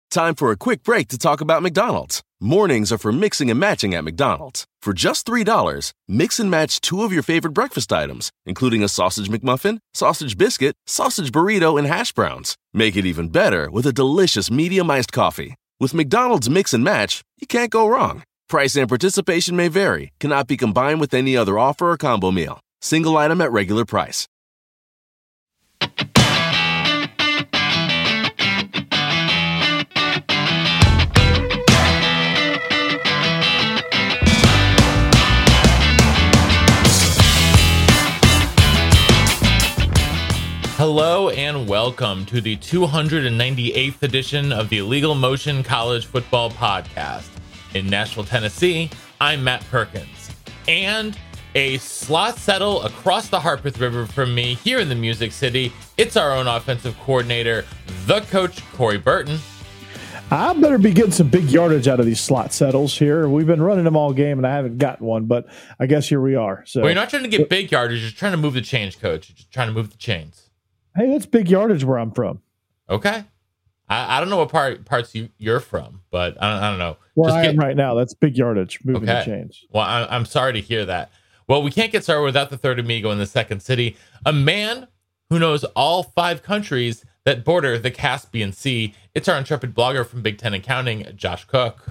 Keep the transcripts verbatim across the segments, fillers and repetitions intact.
Time for a quick break to talk about McDonald's. Mornings are for mixing and matching at McDonald's. For just three dollars, mix and match two of your favorite breakfast items, including a sausage McMuffin, sausage biscuit, sausage burrito, and hash browns. Make it even better with a delicious medium iced coffee. With McDonald's Mix and Match, you can't go wrong. Price and participation may vary, cannot be combined with any other offer or combo meal. Single item at regular price. Hello and welcome to the two hundred ninety-eighth edition of the Illegal Motion College Football Podcast. In Nashville, Tennessee, I'm Matt Perkins. And a slot settle across the Harpeth River from me here in the Music City, it's our own offensive coordinator, the coach, Corey Burton. I better be getting some big yardage out of these slot settles here. We've been running them all game, and I haven't gotten one, but I guess here we are. So, well, you're not trying to get big yardage. You're trying to move the chains, coach. You're just trying to move the chains. Hey, that's big yardage where I'm from. Okay. I, I don't know what part parts you, you're from, but I don't, I don't know. Where Just I get, am right now, that's big yardage, moving okay. the chains. Well, I, I'm sorry to hear that. Well, we can't get started without the third amigo in the second city, a man who knows all five countries that border the Caspian Sea. It's our intrepid blogger from Big Ten Accounting, Josh Cook.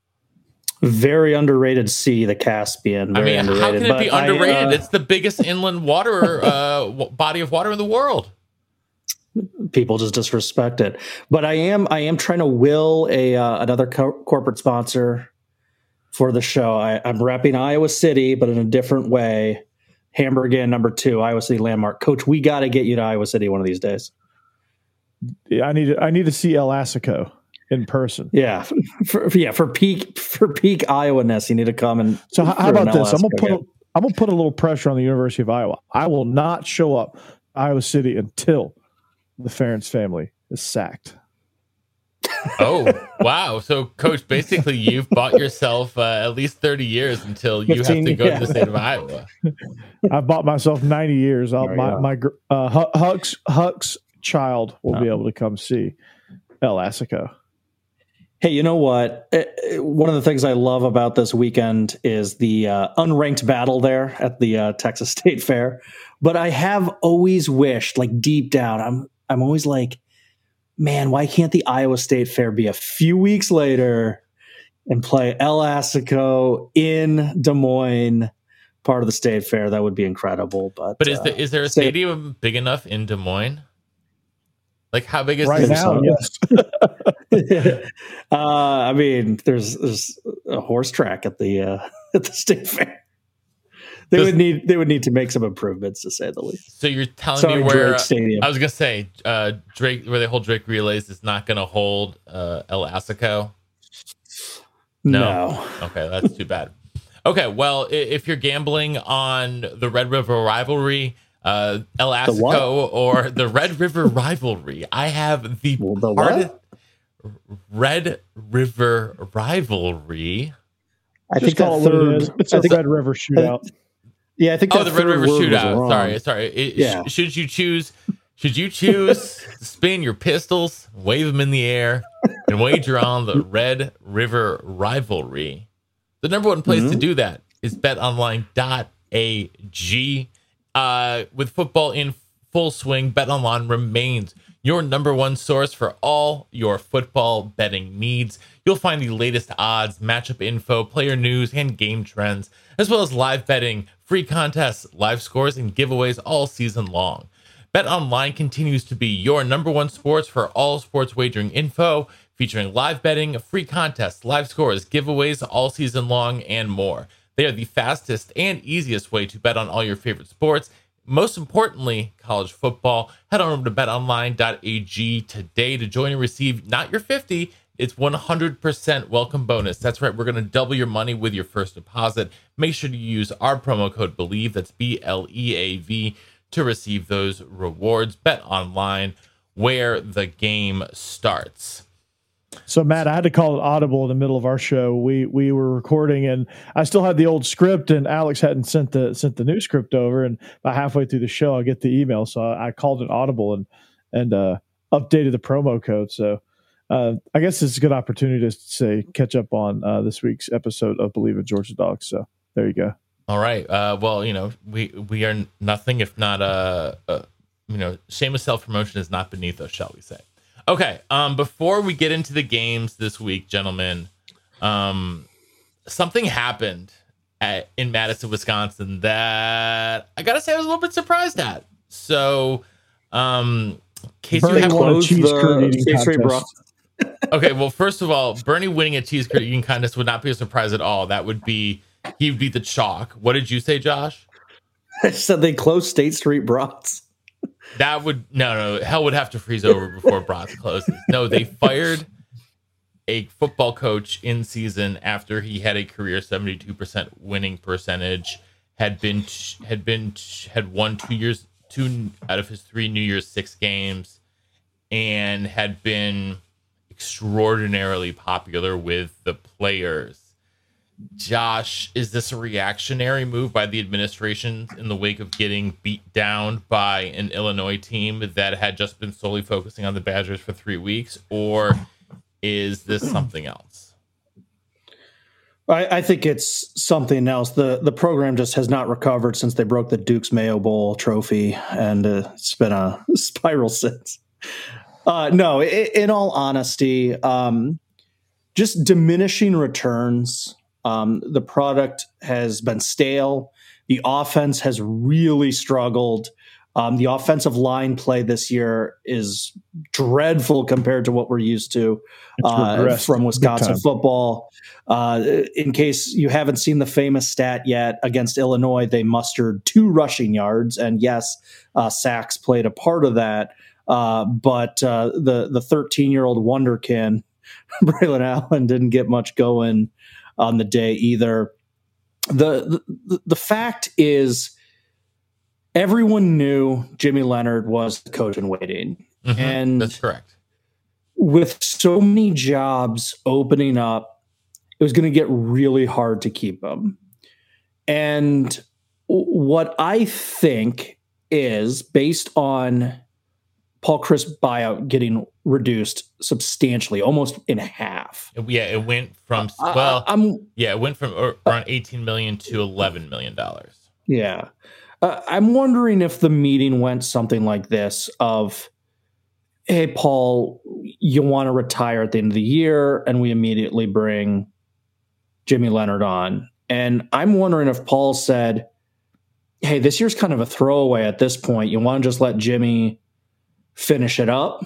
Very underrated sea, the Caspian. Very I mean, underrated. how can it but be underrated? I, uh, it's the biggest inland water uh, body of water in the world. People just disrespect it. But I am I am trying to will a uh, another co- corporate sponsor for the show. I, I'm repping Iowa City, but in a different way. Hamburger number two, Iowa City Landmark. Coach, we got to get you to Iowa City one of these days. Yeah, I need to, I need to see El Assico in person. Yeah, for, yeah for peak for peak Iowa-ness, you need to come and. So how, how about this? I'm gonna put a, I'm gonna put a little pressure on the University of Iowa. I will not show up to Iowa City until the Ferentz family is sacked. Oh, wow. So, Coach, basically you've bought yourself uh, at least thirty years until you fifteen, have to go yeah. to the state of Iowa. I've bought myself ninety years. I'll, my my uh, Huck's, Huck's child will oh. be able to come see El Assico. Hey, you know what? One of the things I love about this weekend is the uh, unranked battle there at the uh, Texas State Fair. But I have always wished, like deep down, I'm I'm always like, man, why can't the Iowa State Fair be a few weeks later and play El Assico in Des Moines, part of the State Fair? That would be incredible. But but is uh, the, is there a state, stadium big enough in Des Moines? Like how big is right this? now? Yes. uh, I mean, there's there's a horse track at the uh, at the State Fair. They Does, would need they would need to make some improvements, to say the least. So you're telling Sorry, me where Drake Stadium. I was gonna say uh, Drake, where they hold Drake Relays, is not gonna hold uh, El Assico. No. no. Okay, that's too bad. Okay, well, if you're gambling on the Red River rivalry, uh, El Assico or the Red River rivalry, I have the, well, the hardest Red River rivalry. I think that third. It's I a think, Red River shootout. Yeah, I think. Oh, the Red River shootout. Sorry, sorry. It, yeah. sh- should you choose? Should you choose to spin your pistols, wave them in the air, and wager on the Red River rivalry? The number one place mm-hmm. to do that is bet online dot a g. Uh, with football in full swing, BetOnline remains your number one source for all your football betting needs. You'll find the latest odds, matchup info, player news, and game trends, as well as live betting, free contests, live scores, and giveaways all season long. BetOnline continues to be your number one source for all sports wagering info, featuring live betting, free contests, live scores, giveaways all season long, and more. They are the fastest and easiest way to bet on all your favorite sports. Most importantly, college football. Head on over to bet online dot a g today to join and receive not your fifty, it's one hundred percent welcome bonus. That's right, we're going to double your money with your first deposit. Make sure to use our promo code BELIEVE, that's B L E A V, to receive those rewards. Bet online, where the game starts. So, Matt, I had to call it audible in the middle of our show. We we were recording, and I still had the old script, and Alex hadn't sent the sent the new script over. And about halfway through the show, I get the email, so I, I called it audible and and uh, updated the promo code. So uh, I guess it's a good opportunity to say catch up on uh, this week's episode of Believe in Georgia Dogs. So there you go. All right. Uh, well, you know, we we are nothing if not a, a you know, shameless self promotion is not beneath us, shall we say? Okay. Um, before we get into the games this week, gentlemen, um, something happened at, in Madison, Wisconsin that I gotta say I was a little bit surprised at. So, um, in case Bernie you have won a cheese curd eating State Street contest. Okay, well, first of all, Bernie winning a cheese curd eating contest would not be a surprise at all. That would be he would be the chalk. What did you say, Josh? I said they closed State Street Brats. That would no, no. Hell would have to freeze over before Brats closes. No, they fired a football coach in season after he had a career seventy-two percent winning percentage. Had been had been had won two years, two out of his three New Year's Six games, and had been extraordinarily popular with the players. Josh, is this a reactionary move by the administration in the wake of getting beat down by an Illinois team that had just been solely focusing on the Badgers for three weeks, or is this something else? I, I think it's something else. The the program just has not recovered since they broke the Duke's Mayo Bowl trophy, and uh, it's been a spiral since. Uh, no, in, in all honesty, um, just diminishing returns. Um, the product has been stale. The offense has really struggled. Um, the offensive line play this year is dreadful compared to what we're used to uh, from Wisconsin football. Uh, in case you haven't seen the famous stat yet, against Illinois, they mustered two rushing yards. And yes, uh, sacks played a part of that. Uh, but uh, the the thirteen-year-old wonderkin, Braylon Allen, didn't get much going on the day either. The, the the fact is, everyone knew Jimmy Leonhard was the coach in waiting. Mm-hmm, and that's correct. With so many jobs opening up, it was going to get really hard to keep him. And what I think is, based on Paul Chryst buyout getting reduced substantially, almost in half. Yeah, it went from well, uh, I'm, yeah, it went from around eighteen million to eleven million dollars. Yeah, uh, I'm wondering if the meeting went something like this: of, hey, Paul, you want to retire at the end of the year, and we immediately bring Jimmy Leonhard on. And I'm wondering if Paul said, hey, this year's kind of a throwaway at this point. You want to just let Jimmy finish it up.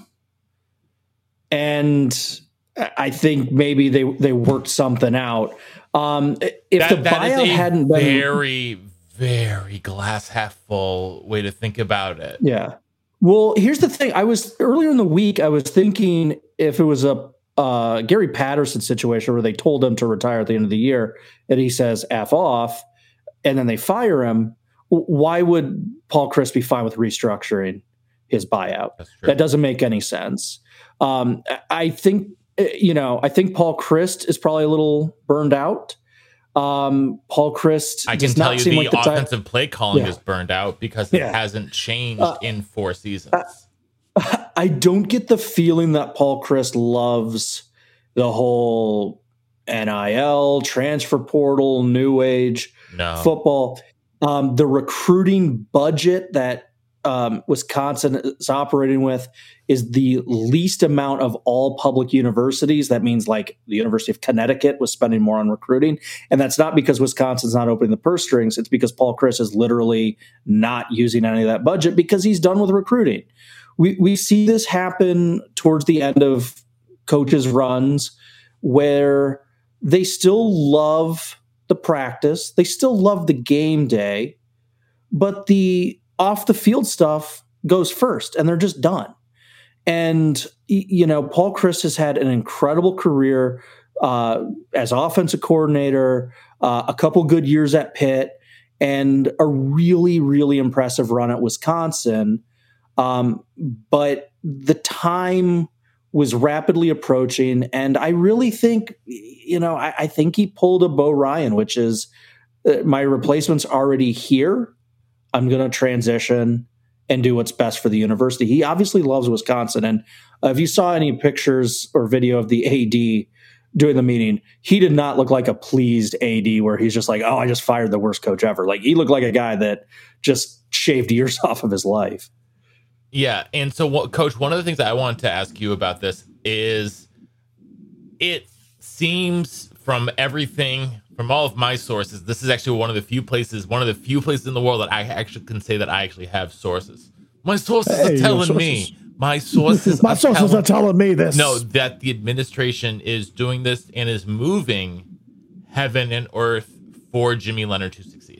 And I think maybe they they worked something out. Um, if that, the that buyout is a hadn't been very, very glass half full way to think about it. Yeah. Well, here's the thing. I was earlier in the week, I was thinking if it was a uh, Gary Patterson situation where they told him to retire at the end of the year and he says F off and then they fire him, why would Paul Chryst be fine with restructuring his buyout? That doesn't make any sense. Um, I think, you know, I think Paul Chryst is probably a little burned out. Um, Paul Chryst, I can tell you the, like the offensive type, play calling yeah. is burned out because it yeah. hasn't changed uh, in four seasons. Uh, I don't get the feeling that Paul Chryst loves the whole N I L, transfer portal, new age no. football. Um, the recruiting budget that Um, Wisconsin is operating with is the least amount of all public universities. That means like the University of Connecticut was spending more on recruiting. And that's not because Wisconsin's not opening the purse strings. It's because Paul Chryst is literally not using any of that budget because he's done with recruiting. We, we see this happen towards the end of coaches' runs where they still love the practice. They still love the game day, but the off the field stuff goes first and they're just done. And, you know, Paul Chryst has had an incredible career uh, as offensive coordinator, uh, a couple good years at Pitt, and a really, really impressive run at Wisconsin. Um, but the time was rapidly approaching. And I really think, you know, I, I think he pulled a Bo Ryan, which is uh, my replacement's already here. I'm going to transition and do what's best for the university. He obviously loves Wisconsin. And Uh, if you saw any pictures or video of the A D doing the meeting, he did not look like a pleased A D where he's just like, oh, I just fired the worst coach ever. Like, he looked like a guy that just shaved years off of his life. Yeah. And so, what, Coach, one of the things that I wanted to ask you about this is it seems from everything, from all of my sources, this is actually one of the few places, one of the few places in the world that I actually can say that I actually have sources. My sources Hey, are telling sources. me. My sources, My are sources telling, are telling me this. No, that the administration is doing this and is moving heaven and earth for Jimmy Leonard to succeed.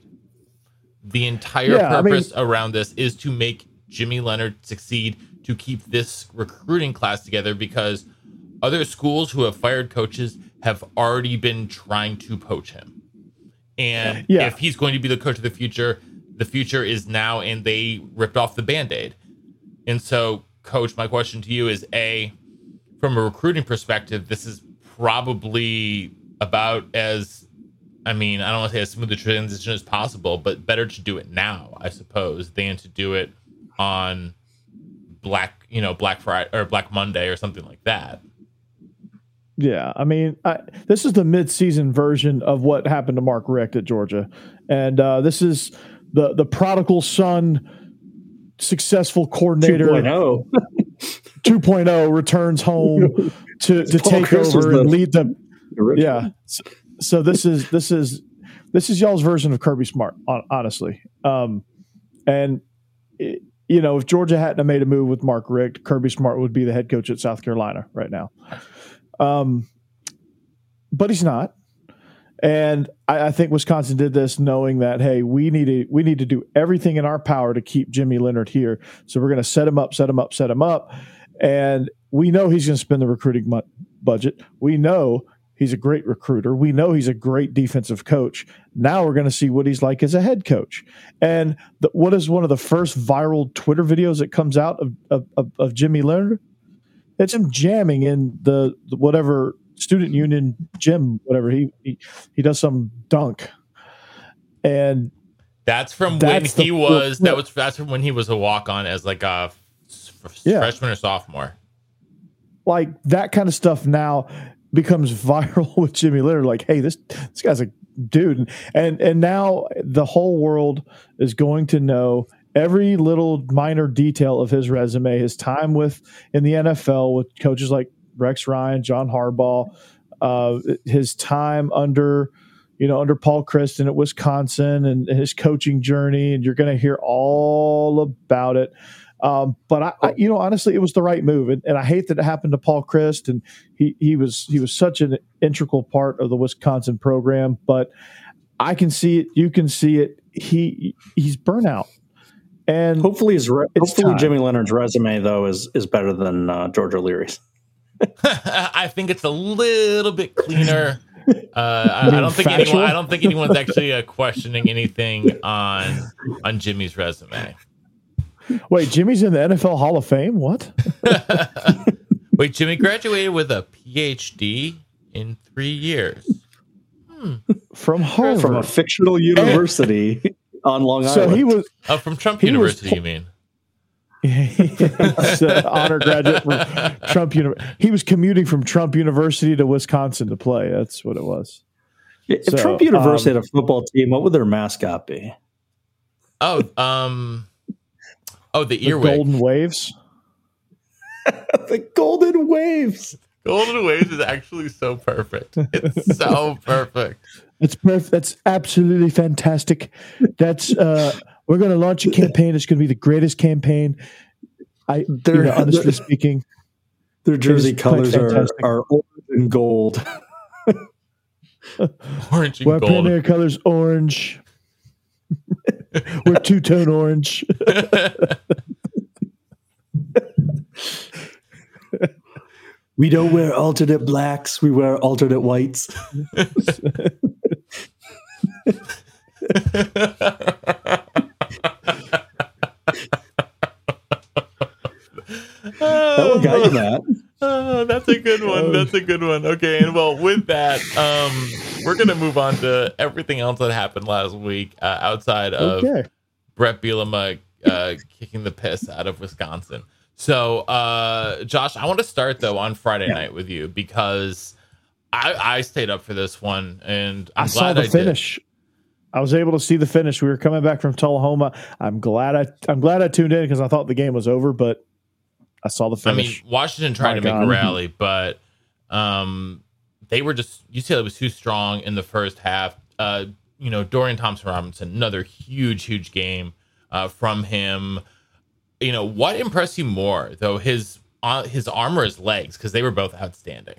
The entire Yeah, I purpose mean- around this is to make Jimmy Leonard succeed, to keep this recruiting class together, because other schools who have fired coaches have already been trying to poach him. And Yeah. if he's going to be the coach of the future, the future is now, and they ripped off the Band-Aid. And so, Coach, my question to you is, A, from a recruiting perspective, this is probably about as, I mean, I don't want to say as smooth a transition as possible, but better to do it now, I suppose, than to do it on Black, you know, Black Friday or Black Monday or something like that. Yeah, I mean, I, this is the mid-season version of what happened to Mark Richt at Georgia, and uh, this is the the prodigal son, successful coordinator two point oh two point oh returns home to to Paul take Chris was over the and lead them. original. Yeah, so, so this is this is this is y'all's version of Kirby Smart, hon- honestly. Um, and it, you know, if Georgia hadn't have made a move with Mark Richt, Kirby Smart would be the head coach at South Carolina right now. Um, but he's not. And I, I think Wisconsin did this knowing that, hey, we need to we need to do everything in our power to keep Jimmy Leonard here. So we're going to set him up, set him up, set him up. And we know he's going to spend the recruiting mu- budget. We know he's a great recruiter. We know he's a great defensive coach. Now we're going to see what he's like as a head coach. And the, what is one of the first viral Twitter videos that comes out of, of, of, of Jimmy Leonard? It's him jamming in the, the whatever student union gym, whatever he, he he does some dunk, and That's from That's when he the- was. That was that's from when he was a walk on as like a f- Yeah. freshman or sophomore. like that kind of stuff now becomes viral with Jimmy Leonard. Like, hey, this this guy's a dude, and and now the whole world is going to know every little minor detail of his resume, his time with in the N F L with coaches like Rex Ryan, John Harbaugh, uh, his time under, you know, under Paul Kristen at Wisconsin, and his coaching journey, and you're going to hear all about it. Um, but I, I, you know, honestly, it was the right move, and, and I hate that it happened to Paul Christ, and he he was he was such an integral part of the Wisconsin program. But I can see it, you can see it. He he's burnout. And Hopefully, his re- It's hopefully time. Jimmy Leonard's resume though is is better than uh, George O'Leary's. I think it's a little bit cleaner. Uh, I, I don't think Factual? anyone. I don't think anyone's actually uh, questioning anything on on Jimmy's resume. wait, Jimmy's in the N F L Hall of Fame? What? Wait, Jimmy graduated with a P H D in three years. From Harvard. From a fictional university on Long so Island. he was Oh, from Trump He was University, po- you mean? he's an honor graduate from Trump University. He was commuting from Trump University to Wisconsin to play. That's what it was. If so, Trump University um, had a football team, what would their mascot be? Oh, um, oh, the The earwig. Golden Waves. The Golden Waves. Golden Waves is actually so perfect. It's so perfect. That's perfect. That's absolutely fantastic. That's uh, we're going to launch a campaign. It's going to be the greatest campaign. I, you They're- know, honestly they're- speaking, Their jersey It's quite colors are, fantastic. are orange and gold. Orange and our gold. primary color's orange. We're two tone orange. We don't wear alternate blacks. We wear alternate whites. That one got you, Matt. Oh, that's a good one. That's a good one. Okay, and well, with that, um, we're gonna move on to everything else that happened last week uh, outside of Okay. Brett Bielema uh, kicking the piss out of Wisconsin. So, uh, Josh, I want to start though on Friday Yeah. night with you because I, I stayed up for this one, and I'm I saw glad the I finish. did. I was able to see the finish. We were coming back from Tullahoma. I'm glad I I'm glad I tuned in because I thought the game was over, but I saw the finish. I mean, Washington tried My to make God. a rally, but um, they were just U C L A was too strong in the first half. Uh, you know, Dorian Thompson-Robinson, another huge, huge game uh, from him. You know, what impressed you more though? His uh, his arm or his legs, because they were both outstanding.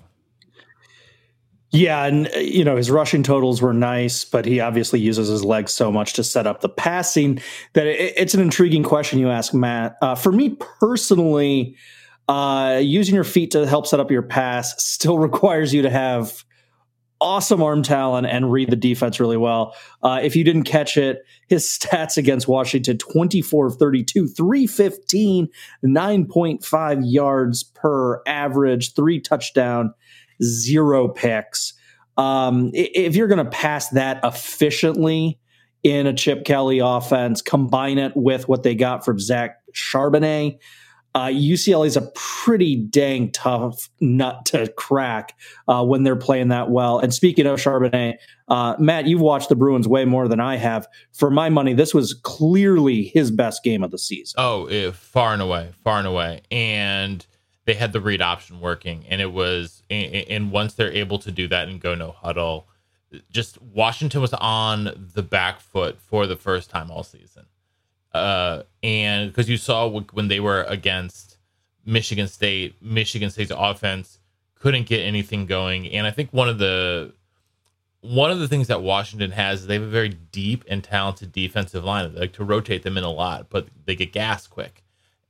Yeah, and you know his rushing totals were nice, but he obviously uses his legs so much to set up the passing that it, it's an intriguing question you ask, Matt. Uh, for me personally, uh, using your feet to help set up your pass still requires you to have awesome arm talent and read the defense really well. Uh, if you didn't catch it, his stats against Washington: twenty-four of thirty-two, three fifteen, nine point five yards per average, three touchdown, zero picks. Um, if you're going to pass that efficiently in a Chip Kelly offense, combine it with what they got from Zach Charbonnet, uh, U C L A is a pretty dang tough nut to crack uh, when they're playing that well. And speaking of Charbonnet, uh, Matt, you've watched the Bruins way more than I have. For my money, this was clearly his best game of the season. Oh, it, far and away, far and away. And they had the read option working, and it was, and once they're able to do that and go no huddle, just Washington was on the back foot for the first time all season. Uh, and because you saw when they were against Michigan State, Michigan State's offense couldn't get anything going. And I think one of the one of the things that Washington has is they have a very deep and talented defensive line. They like to rotate them in a lot, but they get gas quick,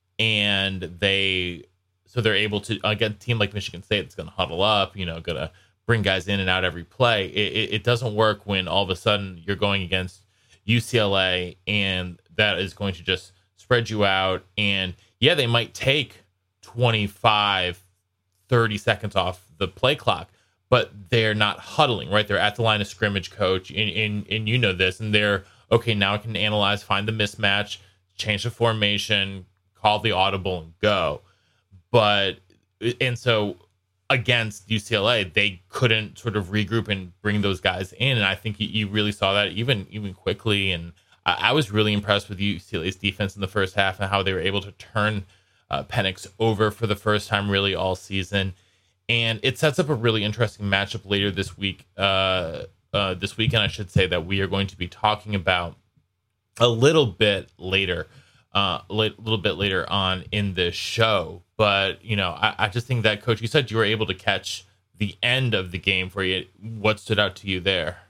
and they. So they're able to, again, a team like Michigan State that's going to huddle up, you know, going to bring guys in and out every play. It, it, it doesn't work when all of a sudden you're going against U C L A and that is going to just spread you out. And yeah, they might take twenty-five, thirty seconds off the play clock, but they're not huddling, right? They're at the line of scrimmage, coach, and, and, and you know this, and they're, okay, now I can analyze, find the mismatch, change the formation, call the audible, and go. But, and so against U C L A, they couldn't sort of regroup and bring those guys in. And I think you, you really saw that even, even quickly. And I, I was really impressed with U C L A's defense in the first half and how they were able to turn uh, Penix over for the first time really all season. And it sets up a really interesting matchup later this week, uh, uh, this weekend, I should say, that we are going to be talking about a little bit later. Uh, a little bit later on in the show. But, you know, I, I just think that, Coach, you said you were able to catch the end of the game for you. What stood out to you there?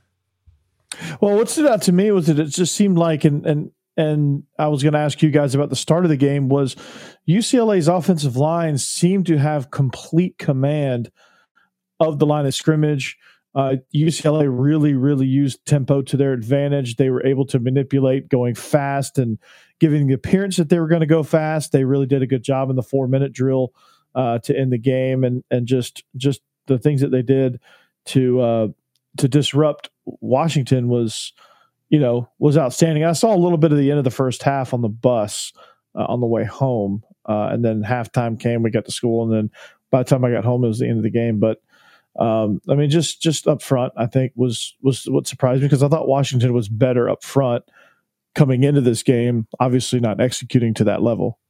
Well, what stood out to me was that it just seemed like, and and and I was going to ask you guys about the start of the game, was U C L A's offensive line seemed to have complete command of the line of scrimmage. Uh, U C L A really, really used tempo to their advantage. They were able to manipulate going fast and giving the appearance that they were going to go fast. They really did a good job in the four-minute drill uh, to end the game, and and just just the things that they did to uh, to disrupt Washington was, you know, was outstanding. I saw a little bit of the end of the first half on the bus uh, on the way home, uh, and then halftime came. We got to school, and then by the time I got home, it was the end of the game. But Um, I mean, just just up front, I think was was what surprised me because I thought Washington was better up front coming into this game. Obviously, not executing to that level.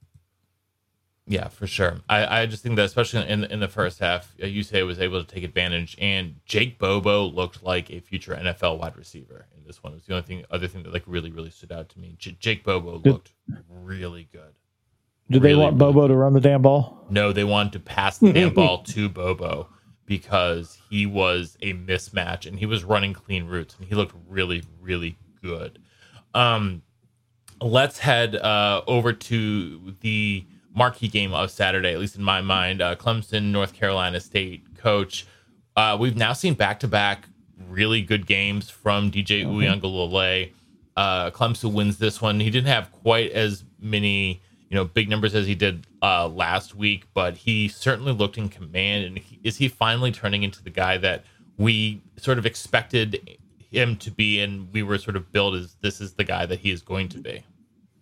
Yeah, for sure. I, I just think that especially in in the first half, uh, U C L A was able to take advantage, and Jake Bobo looked like a future N F L wide receiver in this one. It was the only thing, other thing that like really really stood out to me. J- Jake Bobo Did, looked really good. Did really, they want really Bobo good. to run the damn ball? No, they wanted to pass the damn ball to Bobo because he was a mismatch and he was running clean routes and he looked really really good. Um, let's head uh, over to the marquee game of Saturday, at least in my mind. Uh, Clemson, North Carolina State. Coach, uh, we've now seen back-to-back really good games from D J Mm-hmm. Uiagalelei. Uh, Clemson wins this one. He didn't have quite as many, you know, big numbers as he did uh, last week, but he certainly looked in command. And he, is he finally turning into the guy that we sort of expected him to be, and we were sort of billed as this is the guy that he is going to be?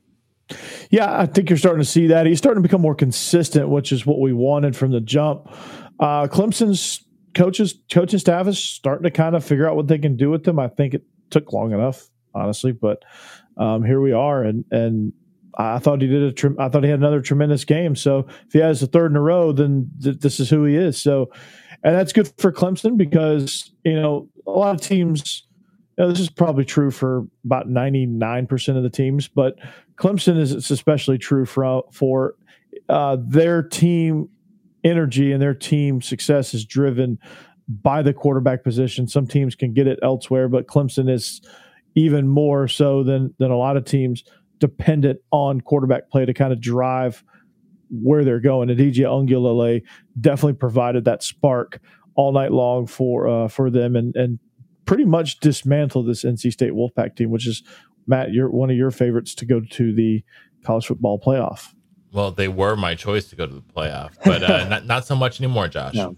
Yeah, I think you're starting to see that. He's starting to become more consistent, which is what we wanted from the jump. Uh, Clemson's coaches, coaching staff is starting to kind of figure out what they can do with them. I think it took long enough, honestly, but um, here we are. And and I thought he did a. Tre- I thought he had another tremendous game. So if he has a third in a row, then th- this is who he is. So, and that's good for Clemson because you know a lot of teams. You know, this is probably true for about ninety-nine percent of the teams, but Clemson is it's especially true for for uh, their team energy and their team success is driven by the quarterback position. Some teams can get it elsewhere, but Clemson is even more so than than a lot of teams dependent on quarterback play to kind of drive where they're going. And D J Uiagalelei definitely provided that spark all night long for uh, for them and and pretty much dismantled this N C State Wolfpack team, which is, Matt, you're one of your favorites to go to the college football playoff. Well, they were my choice to go to the playoff, but uh, not not so much anymore, Josh. No.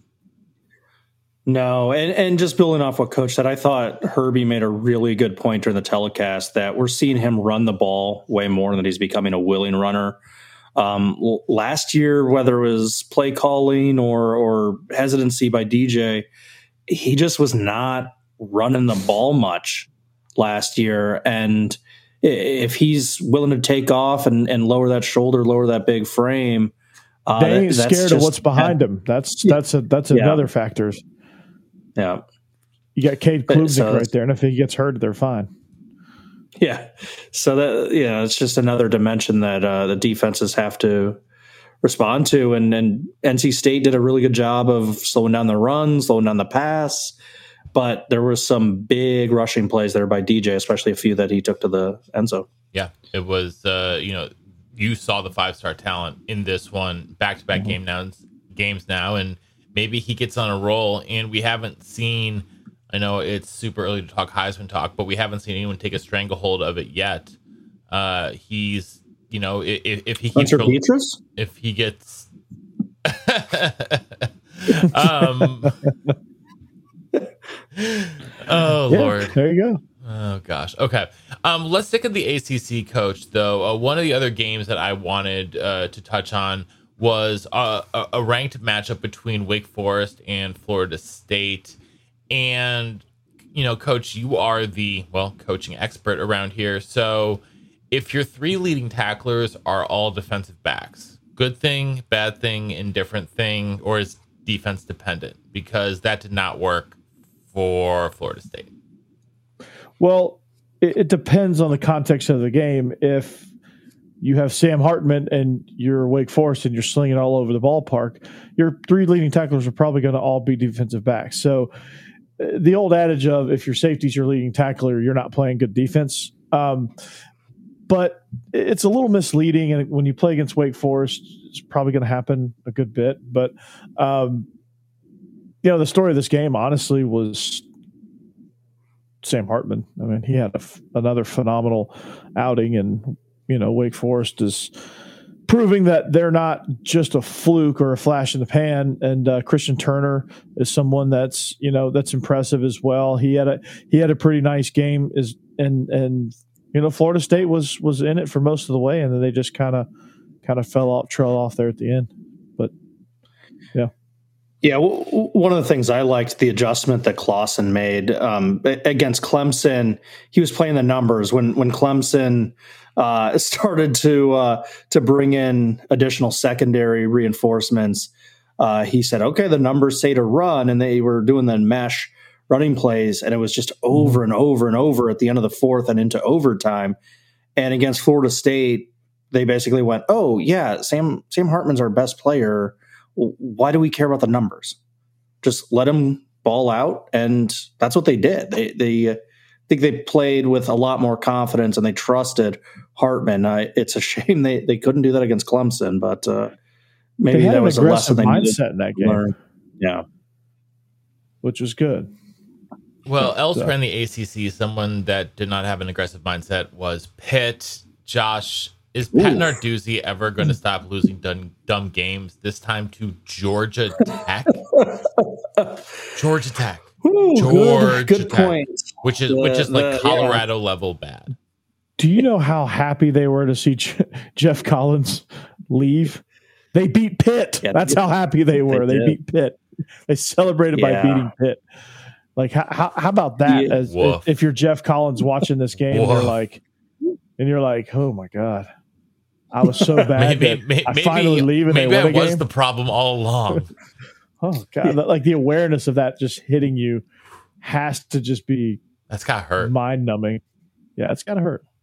No, and, and just building off what Coach said, I thought Herbie made a really good point during the telecast that we're seeing him run the ball way more than he's becoming a willing runner. Um, last year, whether it was play calling or or hesitancy by D J, he just was not running the ball much last year. And if he's willing to take off and, and lower that shoulder, lower that big frame, uh, they ain't that's scared just, of what's behind him. That's that's a that's yeah. another factor. Yeah, you got Cade Klubnik so, right there, and if he gets hurt, they're fine. Yeah, so that yeah, it's just another dimension that uh, the defenses have to respond to, and and N C State did a really good job of slowing down the run, slowing down the pass. But there were some big rushing plays there by D J, especially a few that he took to the end zone. Yeah, it was, uh, you know, you saw the five-star talent in this one, back-to-back mm-hmm. game now, games now, and maybe he gets on a roll. And we haven't seen, I know it's super early to talk Heisman talk, but we haven't seen anyone take a stranglehold of it yet. Uh, he's, you know, if, if he keeps, Hunter Beatrice? if he gets, um. Oh, yeah, Lord. There you go. Oh, gosh. Okay. Um, let's stick at the A C C, Coach, though. Uh, one of the other games that I wanted uh, to touch on was uh, a, a ranked matchup between Wake Forest and Florida State. And, you know, Coach, you are the, well, coaching expert around here. So if your three leading tacklers are all defensive backs, good thing, bad thing, indifferent thing, or is defense dependent? Because that did not work for Florida State. Well, it, it depends on the context of the game. If you have Sam Hartman and you're Wake Forest and you're slinging all over the ballpark, your three leading tacklers are probably going to all be defensive backs. So uh, the old adage of if your safety's your leading tackler, you're not playing good defense. Um, but it's a little misleading. And when you play against Wake Forest, it's probably going to happen a good bit. But, um, you know, the story of this game, honestly, was Sam Hartman. I mean, he had a f- another phenomenal outing, and, you know, Wake Forest is proving that they're not just a fluke or a flash in the pan. And uh, Christian Turner is someone that's, you know, that's impressive as well. He had a he had a pretty nice game, is and and you know, Florida State was was in it for most of the way, and then they just kind of kind of fell off, trail off there at the end. But yeah. Yeah, w- one of the things I liked, the adjustment that Clausen made um, against Clemson. He was playing the numbers when when Clemson uh, started to uh, to bring in additional secondary reinforcements. Uh, he said, "Okay, the numbers say to run," and they were doing the mesh running plays, and it was just over and over and over at the end of the fourth and into overtime. And against Florida State, they basically went, "Oh yeah, Sam Sam Hartman's our best player. Why do we care about the numbers? Just let him ball out." And that's what they did. They, they uh, think they played with a lot more confidence and they trusted Hartman. Uh, it's a shame they, they couldn't do that against Clemson, but uh, maybe that was a lesson they needed mindset in that game. Learn. Yeah, which was good. Well, so, elsewhere in the A C C, someone that did not have an aggressive mindset was Pitt. Josh, is Pat Ooh. Narduzzi ever going to stop losing dumb, dumb games, this time to Georgia Tech? Georgia Tech. Ooh, Georgia good, good Tech, point. Which is the, which is like the, Colorado yeah. level bad. Do you know how happy they were to see J- Jeff Collins leave? They beat Pitt. Yeah, That's how happy they were. They, they beat Pitt. They celebrated yeah. by beating Pitt. Like, how, how, how about that? Yeah. As, as if you're Jeff Collins watching this game, and you're like, and you're like, oh my god, I was so bad maybe, that maybe, I finally leave and maybe they win that a was game. the problem all along. Oh god, like the awareness of that just hitting you has to just be That's gotta hurt. mind numbing. Yeah, it's gotta hurt.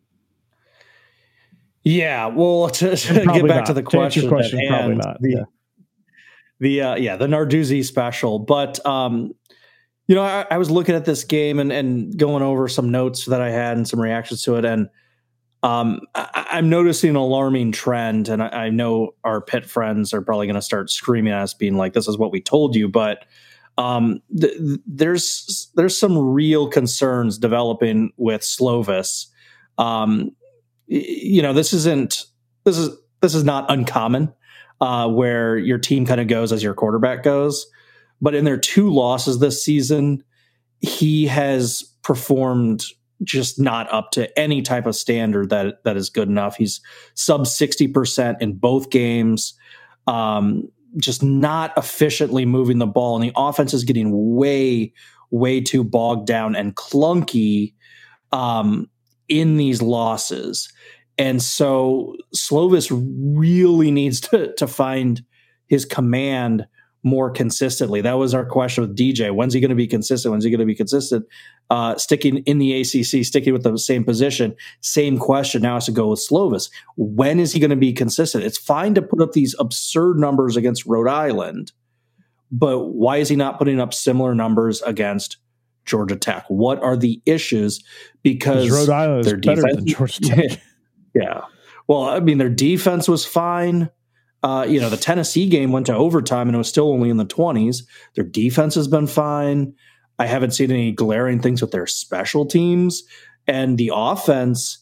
Yeah, well, to, to get back not. to the To question, answer your question, at probably hand, not. the, Yeah. the uh, yeah, the Narduzzi special. But um, you know, I, I was looking at this game and, and going over some notes that I had and some reactions to it, and um, I, I'm noticing an alarming trend. And I, I know our Pitt friends are probably going to start screaming at us, being like, "This is what we told you." But um, th- th- there's there's some real concerns developing with Slovis. Um, you know, this isn't this is this is not uncommon uh, where your team kind of goes as your quarterback goes. But in their two losses this season, he has performed just not up to any type of standard that that is good enough. He's sub sixty percent in both games, um, just not efficiently moving the ball, and the offense is getting way, way too bogged down and clunky um, in these losses. And so Slovis really needs to, to find his command more consistently. That was our question with D J. When's he going to be consistent? When's he going to be consistent? Uh, sticking in the A C C, sticking with the same position, same question now has to go with Slovis. When is he going to be consistent? It's fine to put up these absurd numbers against Rhode Island, but why is he not putting up similar numbers against Georgia Tech? What are the issues? Because Rhode Island is their better defense, than Georgia Tech. Yeah. Well, I mean, their defense was fine. Uh, you know, the Tennessee game went to overtime and it was still only in the twenties. Their defense has been fine. I haven't seen any glaring things with their special teams. And the offense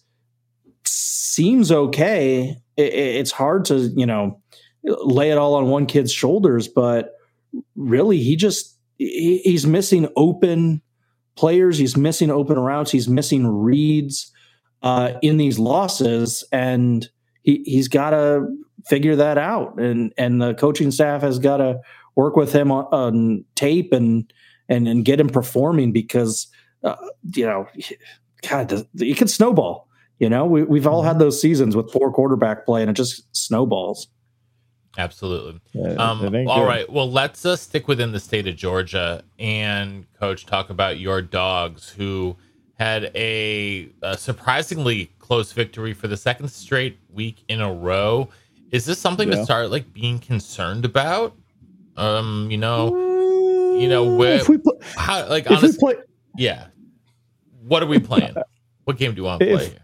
seems okay. It, it's hard to, you know, lay it all on one kid's shoulders, but really he just, he, he's missing open players. He's missing open routes. He's missing reads uh, in these losses. And he, he's got to figure that out. And, and the coaching staff has got to work with him on, on tape and, and, and get him performing because, uh, you know, God, the, the, it can snowball. You know, we, we've all had those seasons with poor quarterback play and it just snowballs. Absolutely. Yeah, um, it all good. right. Well, let's uh, stick within the state of Georgia and, Coach, talk about your Dogs, who had a, a surprisingly close victory for the second straight week in a row. Is this something Yeah. to start like being concerned about? Um, you know, you know, where, if we play, how, like, if we honest, play, yeah. What are we playing? What game do you want to If- play?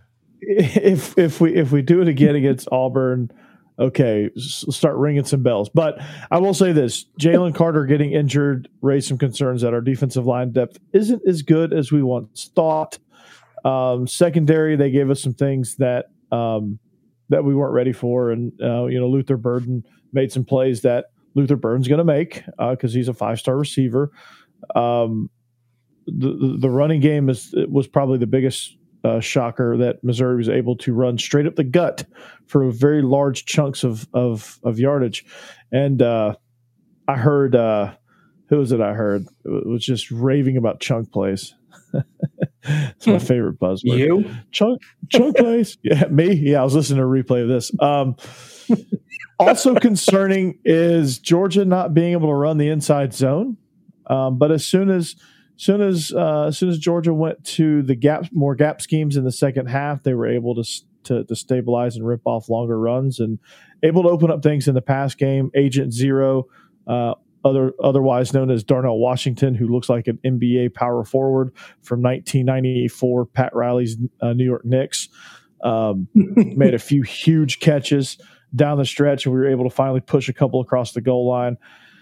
if if we if we do it again against Auburn, okay, s- start ringing some bells. But I will say this: Jalen Carter getting injured raised some concerns that our defensive line depth isn't as good as we once thought. Um, secondary, they gave us some things that um, that we weren't ready for, and uh, you know, Luther Burden made some plays that Luther Burden's going to make because uh, he's a five star receiver. Um, the, the the running game is was probably the biggest Uh, shocker that Missouri was able to run straight up the gut for very large chunks of of, of yardage. And uh, I heard, uh, who was it I heard? It was just raving about chunk plays. It's my favorite buzzword. You? Chunk, chunk plays? Yeah, me? Yeah, I was listening to a replay of this. Um, also concerning is Georgia not being able to run the inside zone. Um, but as soon as Soon as uh, as soon as Georgia went to the gap, more gap schemes in the second half, they were able to, to to stabilize and rip off longer runs and able to open up things in the pass game. Agent Zero, uh, other otherwise known as Darnell Washington, who looks like an N B A power forward from nineteen ninety-four, Pat Riley's uh, New York Knicks, um, made a few huge catches down the stretch, and we were able to finally push a couple across the goal line.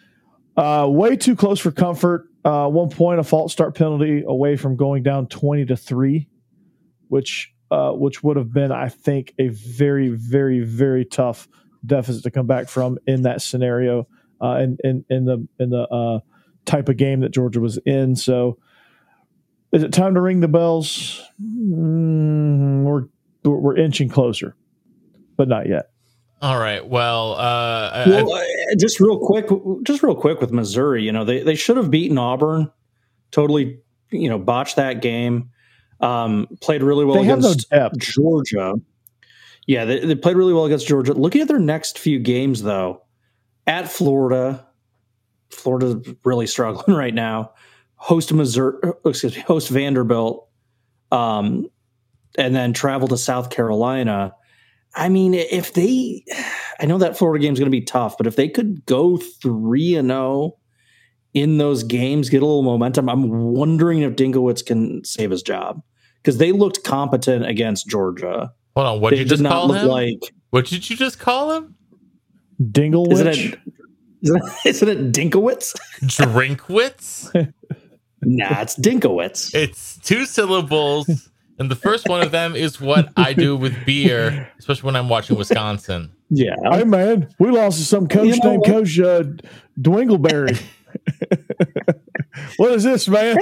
Uh, way too close for comfort. Uh, one point, a false start penalty away from going down twenty to three, which uh, which would have been, I think, a very, very, very tough deficit to come back from in that scenario, uh, and in, in the in the uh, type of game that Georgia was in. So Is it time to ring the bells? Mm, we're we're inching closer, but not yet. All right. Well, uh, well I, uh, just real quick, just real quick with Missouri. You know, they they should have beaten Auburn. Totally, you know, botched that game. Um, played really well they against have no depth. Georgia. Yeah, they, they played really well against Georgia. Looking at their next few games, though, at Florida, Florida's really struggling right now. Host Missouri, excuse me, host Vanderbilt, um, and then travel to South Carolina. I mean, if they, I know that Florida game is going to be tough, but if they could go three and zero in those games, get a little momentum, I'm wondering if Dinkowitz can save his job because they looked competent against Georgia. Hold on, what did you just call him? Like, what did you just call him? Dinglewitz? Isn't it, isn't it, isn't it Dinkowitz? Drinkwitz? Nah, it's Dinkowitz. It's two syllables, and the first one of them is what I do with beer, especially when I'm watching Wisconsin. Yeah. Hey, man, we lost to some coach You know named what? Coach uh, Dwingleberry. What is this, man?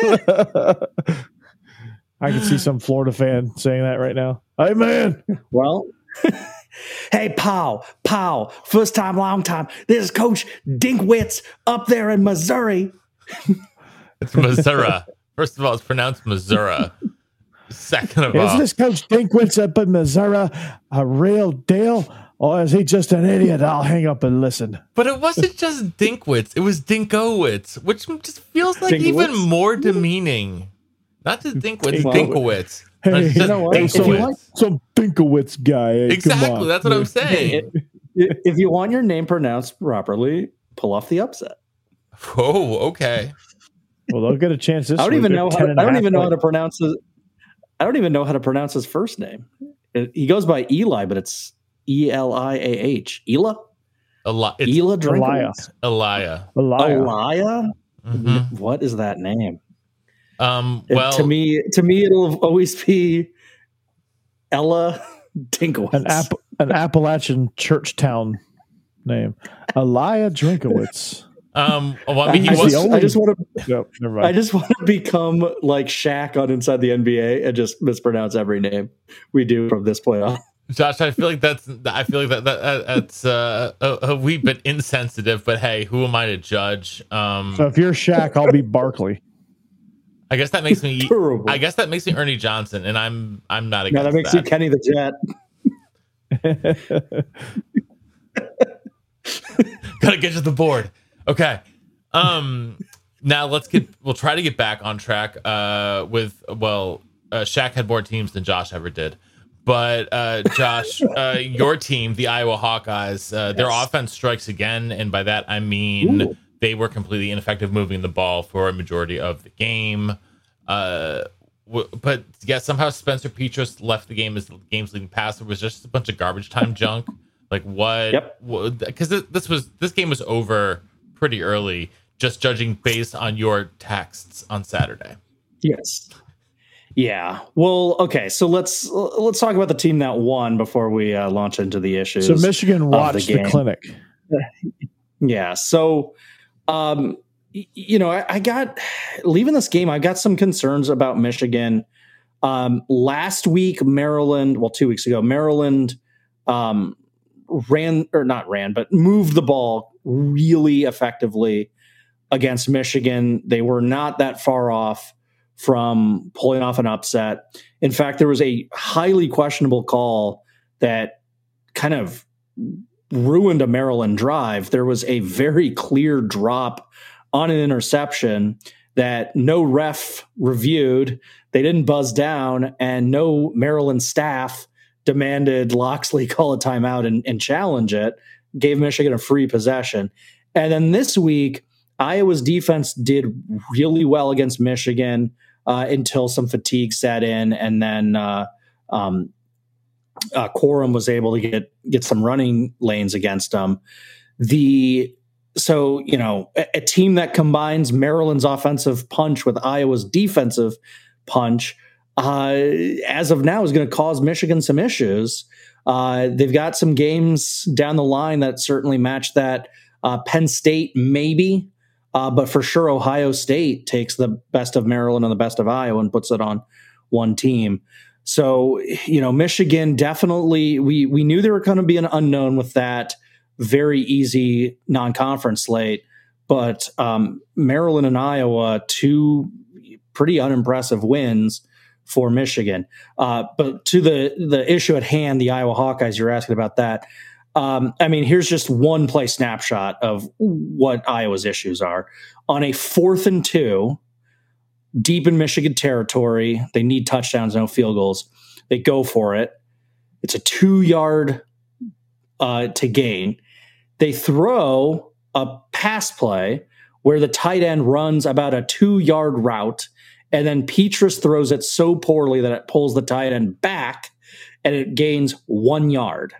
I can see some Florida fan saying that right now. Hey, man. Well, hey, Pow, Pow, first time, long time. This is Coach Dinkwitz up there in Missouri. It's Missouri. First of all, it's pronounced Missouri. Second of Is all, this Coach Dinkwitz up in Missouri a real deal? Or is he just an idiot? I'll hang up and listen. but it wasn't just Dinkwitz. It was Dinkowitz, which just feels like Dinkwitz? even more demeaning. Not just Dinkwitz, Well, Dinkowitz. Hey, Not you just know what? If you Dinkowitz. like- Some Dinkowitz guy. Hey, come Exactly. on. That's what I'm saying. If you want your name pronounced properly, pull off the upset. Oh, okay. Well, they'll get a chance this I don't week. even They're know. How ten to, and I a don't half even know how point- to pronounce his. I don't even know how to pronounce his first name. It- he goes by Eli, but it's E L I A H. Ela. Eli- it's Ela Elia. Drinkowitz. Elia. Elia. Elia. Mhm. What is that name? Um, It- well, to me, to me, it'll always be Ella Dinkowitz. An, App- an Appalachian church town name. Elia Drinkowitz. um, well, I mean, he I, He's was. the just, only- I just want to. Nope, never I mind. just want to become like Shaq on Inside the N B A and just mispronounce every name we do from this point on. Josh, I feel like that's. I feel like that, that uh, that's uh, a, a wee bit insensitive. But hey, who am I to judge? Um, So if you're Shaq, I'll be Barkley. I guess that makes me. Terrible. I guess that makes me Ernie Johnson, and I'm. I'm not Now against that makes you Kenny the Jet. Gotta get to the board. Okay. Um. Now let's get. We'll try to get back on track. Uh. With well, uh, Shaq had more teams than Josh ever did. But uh, Josh, uh, your team, the Iowa Hawkeyes, uh, their Yes. offense strikes again, and by that I mean Ooh. they were completely ineffective moving the ball for a majority of the game. Uh, w- but yeah, somehow Spencer Petras left the game as the game's leading passer. It was just a bunch of garbage time junk. Like what? Yep. Because this was this game was over pretty early. Just judging based on your texts on Saturday. Yes. Yeah. Well, okay. So let's let's talk about the team that won before we uh, launch into the issues. So Michigan watched the the, game. clinic. Yeah. So, um, y- you know, I, I got leaving this game. I got some concerns about Michigan. Um, last week, Maryland. Well, two weeks ago, Maryland um, ran or not ran, but moved the ball really effectively against Michigan. They were not that far off from pulling off an upset. In fact, there was a highly questionable call that kind of ruined a Maryland drive. There was a very clear drop on an interception that no ref reviewed. They didn't buzz down, and no Maryland staff demanded Loxley call a timeout and, and challenge it, gave Michigan a free possession. And then this week, Iowa's defense did really well against Michigan uh, until some fatigue set in, and then uh, um, uh, Corum was able to get get some running lanes against them. The so you know a, a team that combines Maryland's offensive punch with Iowa's defensive punch, uh, as of now, is going to cause Michigan some issues. Uh, they've got some games down the line that certainly match that. Uh, Penn State, maybe. Uh, but for sure, Ohio State takes the best of Maryland and the best of Iowa and puts it on one team. So, you know, Michigan definitely, we, we knew there were going to be an unknown with that very easy non-conference slate, but um, Maryland and Iowa, two pretty unimpressive wins for Michigan. Uh, but to the, the issue at hand, the Iowa Hawkeyes, you're asking about that. Um, I mean, here's just one play snapshot of what Iowa's issues are. On a fourth and two, deep in Michigan territory, they need touchdowns, no field goals. They go for it. It's a two-yard uh, to gain. They throw a pass play where the tight end runs about a two-yard route, and then Petrus throws it so poorly that it pulls the tight end back, and it gains one yard.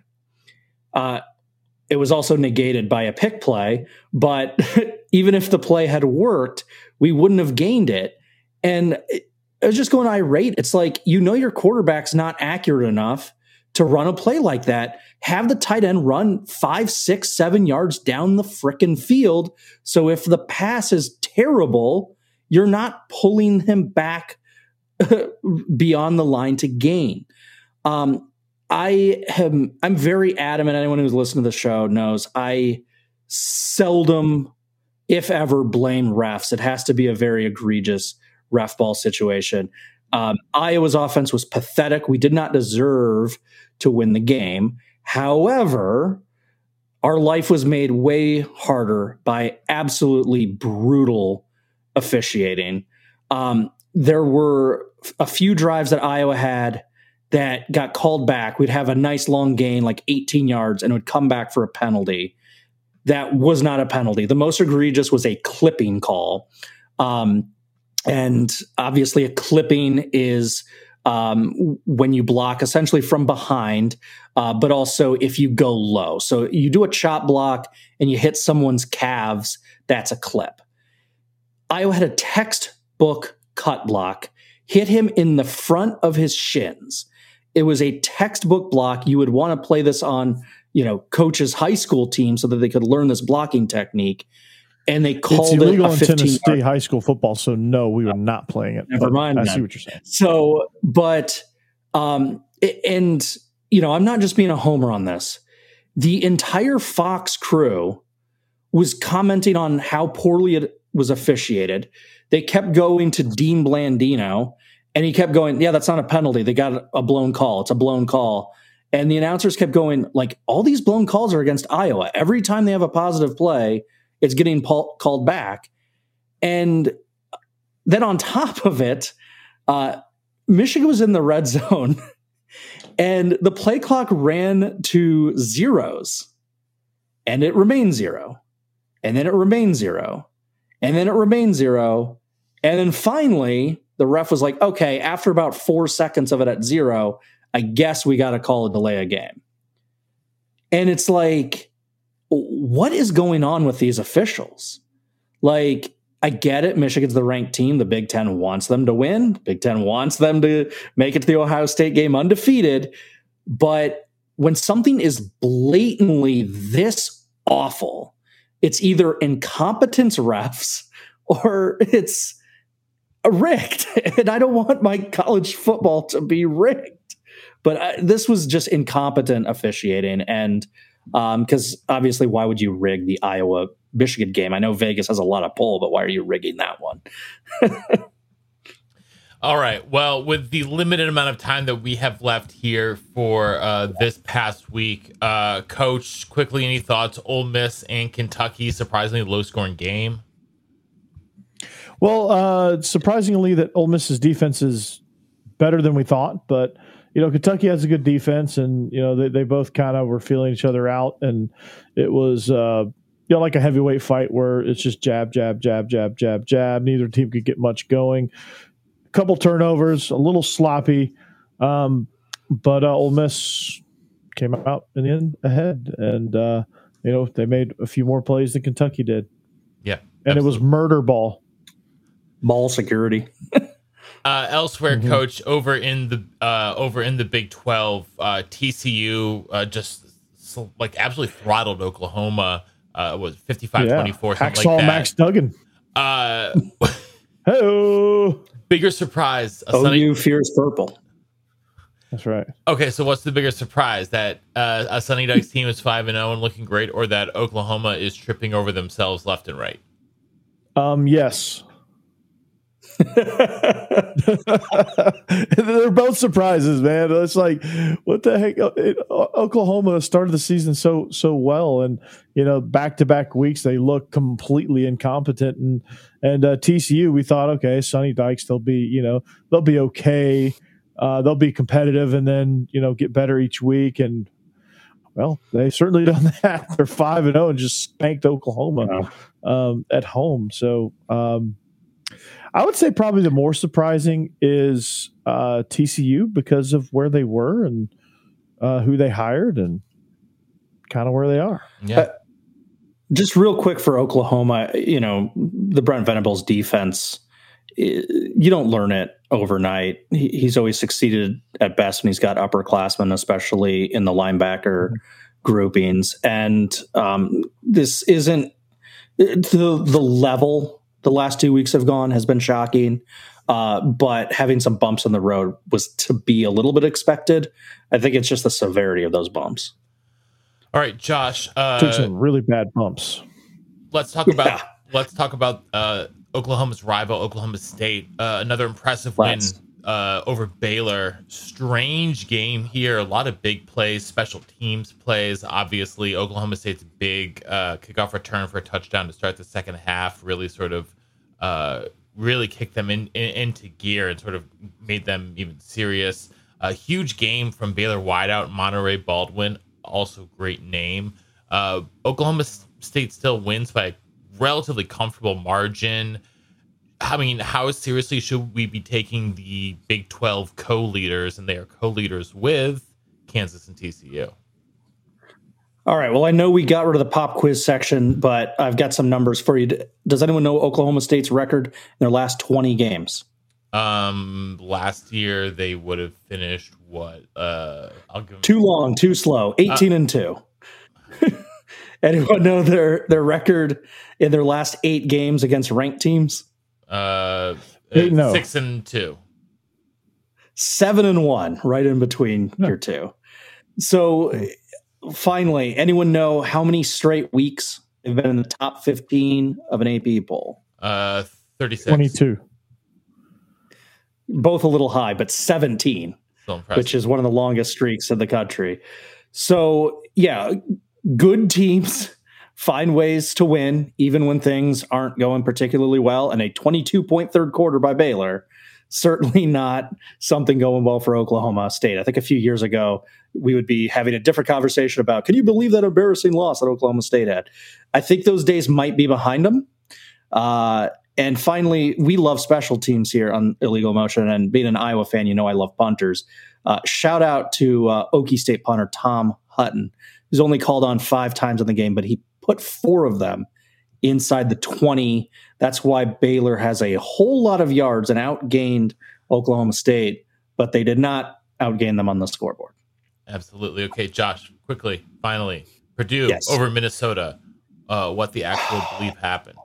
Uh, it was also negated by a pick play, but even if the play had worked, we wouldn't have gained it. And I was just going irate. It's like, you know, your quarterback's not accurate enough to run a play like that. Have the tight end run five, six, seven yards down the frickin' field. So if the pass is terrible, you're not pulling him back beyond the line to gain. Um, I am, I'm very adamant. Anyone who's listened to the show knows I seldom, if ever, blame refs. It has to be a very egregious ref ball situation. Um, Iowa's offense was pathetic. We did not deserve to win the game. However, our life was made way harder by absolutely brutal officiating. Um, there were a few drives that Iowa had that got called back. We'd have a nice long gain, like eighteen yards, and it would come back for a penalty. That was not a penalty. The most egregious was a clipping call. Um, And obviously a clipping is um, when you block essentially from behind, uh, but also if you go low. So you do a chop block and you hit someone's calves, that's a clip. Iowa had a textbook cut block, hit him in the front of his shins. It was a textbook block. You would want to play this on, you know, coach's high school team so that they could learn this blocking technique. And they called it's illegal it a in fifteen Tennessee high school football, so no, we were not playing it. Never mind. I then. see what you're saying. So, but, um, and, you know, I'm not just being a homer on this. The entire Fox crew was commenting on how poorly it was officiated. They kept going to Dean Blandino, and he kept going, yeah, that's not a penalty. They got a blown call. It's a blown call. And the announcers kept going, like, all these blown calls are against Iowa. Every time they have a positive play, it's getting pull- called back. And then on top of it, uh, Michigan was in the red zone and the play clock ran to zeros, and it remained zero. And then it remained zero. And then it remained zero. And then finally, the ref was like, okay, after about four seconds of it at zero, I guess we got to call a delay of game. And it's like, what is going on with these officials? Like, I get it. Michigan's the ranked team. The Big Ten wants them to win. Big Ten wants them to make it to the Ohio State game undefeated. But when something is blatantly this awful, it's either incompetence refs or it's rigged. And I don't want my college football to be rigged. But I, this was just incompetent officiating. And because um, obviously, why would you rig the Iowa Michigan game? I know Vegas has a lot of pull, but why are you rigging that one? All right. Well, with the limited amount of time that we have left here for uh, this past week, uh, Coach, quickly, any thoughts? Ole Miss and Kentucky, surprisingly low-scoring game. Well, uh, surprisingly, that Ole Miss's defense is better than we thought, but you know, Kentucky has a good defense, and you know they, they both kind of were feeling each other out, and it was uh, you know like a heavyweight fight where it's just jab, jab, jab, jab, jab, jab. Neither team could get much going. A couple turnovers, a little sloppy, um, but uh, Ole Miss came out in the end ahead, and uh, you know they made a few more plays than Kentucky did. Yeah, and absolutely. It was murder ball, ball security. Uh, elsewhere, mm-hmm. Coach, over in the uh, over in the Big twelve, uh, T C U uh, just so, like absolutely throttled Oklahoma. uh, was fifty-five twenty-four, yeah. something Hacksaw like that. Max Duggan. Uh, Hey, bigger surprise. A O U Sonny- fears purple. that's right. okay, so what's the bigger surprise? That uh, a Sonny Dykes team is five and zero and looking great, or that Oklahoma is tripping over themselves left and right? Um, yes. They're both surprises, man. It's like, what the heck? It, Oklahoma started the season so so well, and you know, back to back weeks they look completely incompetent. And and uh, T C U, we thought, okay, Sonny Dykes, they'll be, you know, they'll be okay, uh, they'll be competitive, and then you know, get better each week. And well, they've certainly done that. They're five and zero and just spanked Oklahoma wow. um, at home. So. Um, I would say probably the more surprising is uh, T C U because of where they were and uh, who they hired and kind of where they are. Yeah. Uh, just real quick for Oklahoma, you know, the Brent Venables defense, you don't learn it overnight. He, he's always succeeded at best when he's got upperclassmen, especially in the linebacker mm-hmm. groupings. And um, this isn't the the level. The last two weeks have gone has been shocking, uh, but having some bumps in the road was to be a little bit expected. I think it's just the severity of those bumps. All right, Josh. Uh, Took some really bad bumps. Let's talk about yeah. let's talk about uh, Oklahoma's rival, Oklahoma State. Uh, another impressive Let's. win uh, over Baylor. Strange game here. A lot of big plays, special teams plays. Obviously, Oklahoma State's big uh, kickoff return for a touchdown to start the second half really sort of uh, really kicked them in, in into gear and sort of made them even serious. A huge game from Baylor wideout Monterey Baldwin, also great name. Uh, Oklahoma State still wins by a relatively comfortable margin. I mean, how seriously should we be taking the Big twelve co-leaders, and they are co-leaders with Kansas and T C U? All right. Well, I know we got rid of the pop quiz section, but I've got some numbers for you. Does anyone know Oklahoma State's record in their last twenty games? Um, last year they would have finished what? Uh, I'll give them- too long, too slow. eighteen uh, and two. Anyone know their their record in their last eight games against ranked teams? Uh, Eight, no. six and two. Seven and one, right in between no. your two. So finally, anyone know how many straight weeks they've been in the top fifteen of an A P poll? Uh, thirty-six. twenty-two. Both a little high, but seventeen, which is one of the longest streaks in the country. So, yeah, good teams find ways to win, even when things aren't going particularly well. And a twenty-two point third quarter by Baylor, certainly not something going well for Oklahoma State. I think a few years ago, we would be having a different conversation about, can you believe that embarrassing loss that Oklahoma State had? I think those days might be behind them. Uh, and finally, we love special teams here on Illegal Motion. And being an Iowa fan, you know I love punters. Uh, shout out to uh, Okie State punter Tom Hutton, who's only called on five times in the game, but he put four of them inside the twenty. That's why Baylor has a whole lot of yards and outgained Oklahoma State, but they did not outgain them on the scoreboard. Absolutely. Okay, Josh, quickly, finally, Purdue yes. over Minnesota. Uh, what the actual belief happened?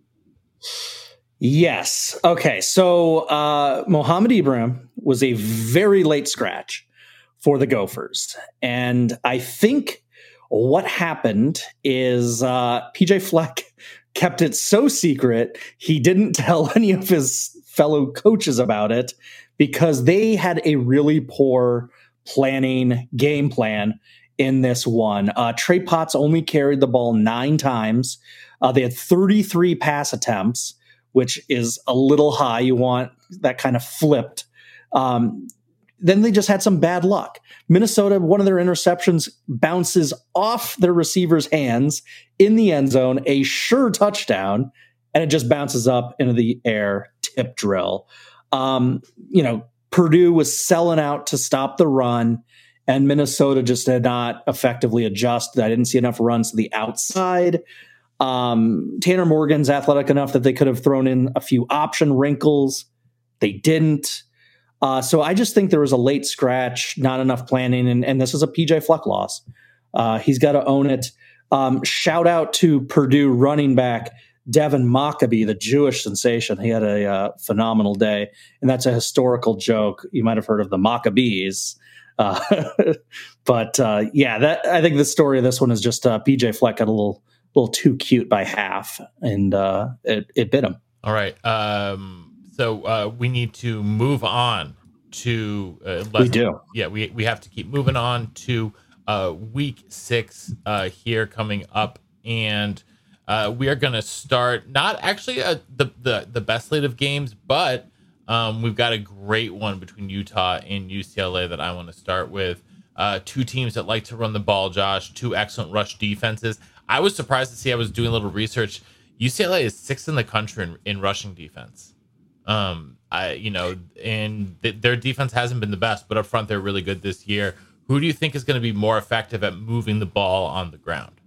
Yes. Okay. So uh, Mohamed Ibrahim was a very late scratch for the Gophers. And I think what happened is uh, P J Fleck kept it so secret, he didn't tell any of his fellow coaches about it because they had a really poor planning game plan in this one. Uh, Trey Potts only carried the ball nine times. Uh, they had thirty-three pass attempts, which is a little high. You want that kind of flipped. Um, then they just had some bad luck. Minnesota, one of their interceptions bounces off their receiver's hands in the end zone, a sure touchdown, and it just bounces up into the air, tip drill. Um, you know, Purdue was selling out to stop the run, and Minnesota just did not effectively adjust. I didn't see enough runs to the outside. Um, Tanner Morgan's athletic enough that they could have thrown in a few option wrinkles. They didn't. Uh, so I just think there was a late scratch, not enough planning, and, and this is a P J Fleck loss. Uh, he's got to own it. Um, shout out to Purdue running back Devin Maccabee, the Jewish sensation. He had a uh, phenomenal day, and that's a historical joke. You might have heard of the Maccabees. Uh, but uh, yeah, that I think the story of this one is just uh, P J Fleck got a little little too cute by half, and uh, it, it bit him. All right. Um, so uh, we need to move on to uh, we do. Yeah, we we have to keep moving on to uh, week six uh, here coming up, and uh, we are going to start not actually uh, the the the best slate of games, but um, we've got a great one between Utah and U C L A that I want to start with. Uh, two teams that like to run the ball, Josh. Two excellent rush defenses. I was surprised to see. I was doing a little research. U C L A is sixth in the country in, in rushing defense. Um, I, you know, and th- their defense hasn't been the best, but up front they're really good this year. Who do you think is going to be more effective at moving the ball on the ground?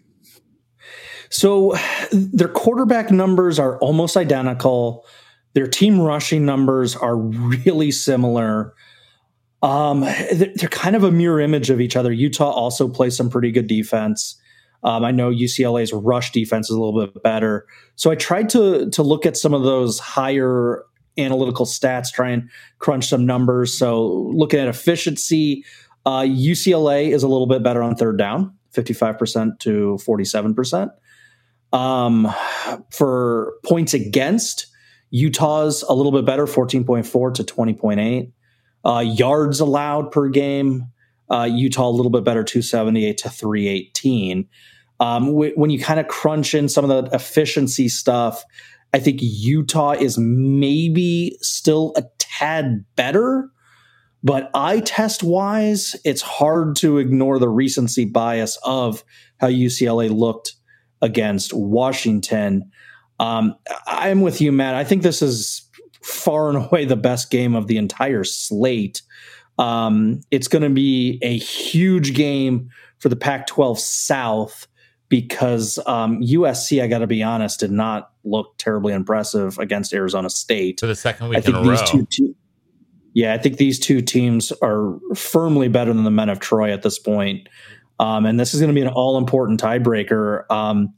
So their quarterback numbers are almost identical. Their team rushing numbers are really similar. Um, they're kind of a mirror image of each other. Utah also plays some pretty good defense. Um, I know U C L A's rush defense is a little bit better. So I tried to to look at some of those higher analytical stats, try and crunch some numbers. So looking at efficiency, uh, U C L A is a little bit better on third down, fifty-five percent to forty-seven percent. Um, for points against, Utah's a little bit better, fourteen point four to twenty point eight. Uh, yards allowed per game, uh, Utah a little bit better, two seventy-eight to three eighteen. Um, w- when you kind of crunch in some of the efficiency stuff, I think Utah is maybe still a tad better, but eye test wise, it's hard to ignore the recency bias of how U C L A looked against Washington. Um, I'm with you, Matt. I think this is far and away the best game of the entire slate. Um, it's going to be a huge game for the Pac twelve South because um, U S C, I got to be honest, did not look terribly impressive against Arizona State. For the second week I think in a these row. Two te- yeah, I think these two teams are firmly better than the Men of Troy at this point. Um, and this is going to be an all-important tiebreaker. Um,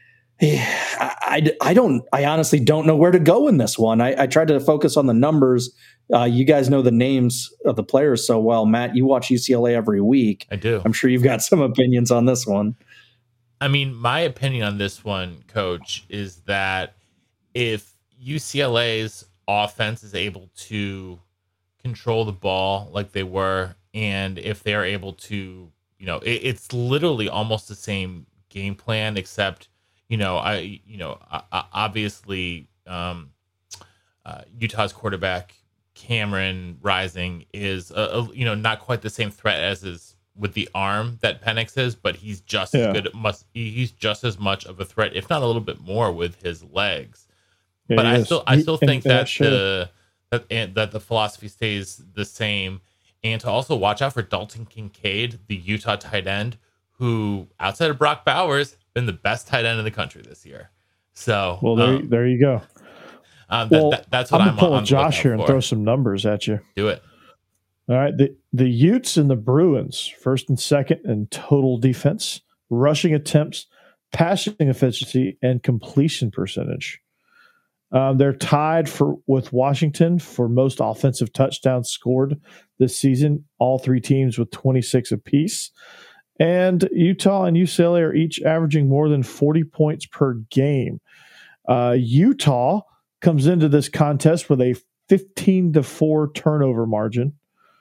I, I, I don't. I honestly don't know where to go in this one. I, I tried to focus on the numbers. Uh, you guys know the names of the players so well. Matt, you watch U C L A every week. I do. I'm sure you've got some opinions on this one. I mean, my opinion on this one, Coach, is that if U C L A's offense is able to control the ball like they were, and if they are able to, you know, it, it's literally almost the same game plan, except, you know, I, you know, I, obviously, um, uh, Utah's quarterback Cameron Rising is, a, a, you know, not quite the same threat as is with the arm that Penix is, but he's just Yeah. as good. Must he's just as much of a threat, if not a little bit more, with his legs. Yeah, but he I is. still, I He- still and- think and that sure. the that and that the philosophy stays the same, and to also watch out for Dalton Kincaid, the Utah tight end, who outside of Brock Bowers, been the best tight end in the country this year. So, Well, there, um, there you go. um, that, Well, that, that's what I'm I'm, gonna pull on a Josh here and for. throw some numbers at you. Do it. All right, the the Utes and the Bruins, first and second in total defense, rushing attempts, passing efficiency, and completion percentage. Um, they're tied for with Washington for most offensive touchdowns scored this season. All three teams with twenty-six apiece. And Utah and U C L A are each averaging more than forty points per game. Uh, Utah comes into this contest with a fifteen to four turnover margin.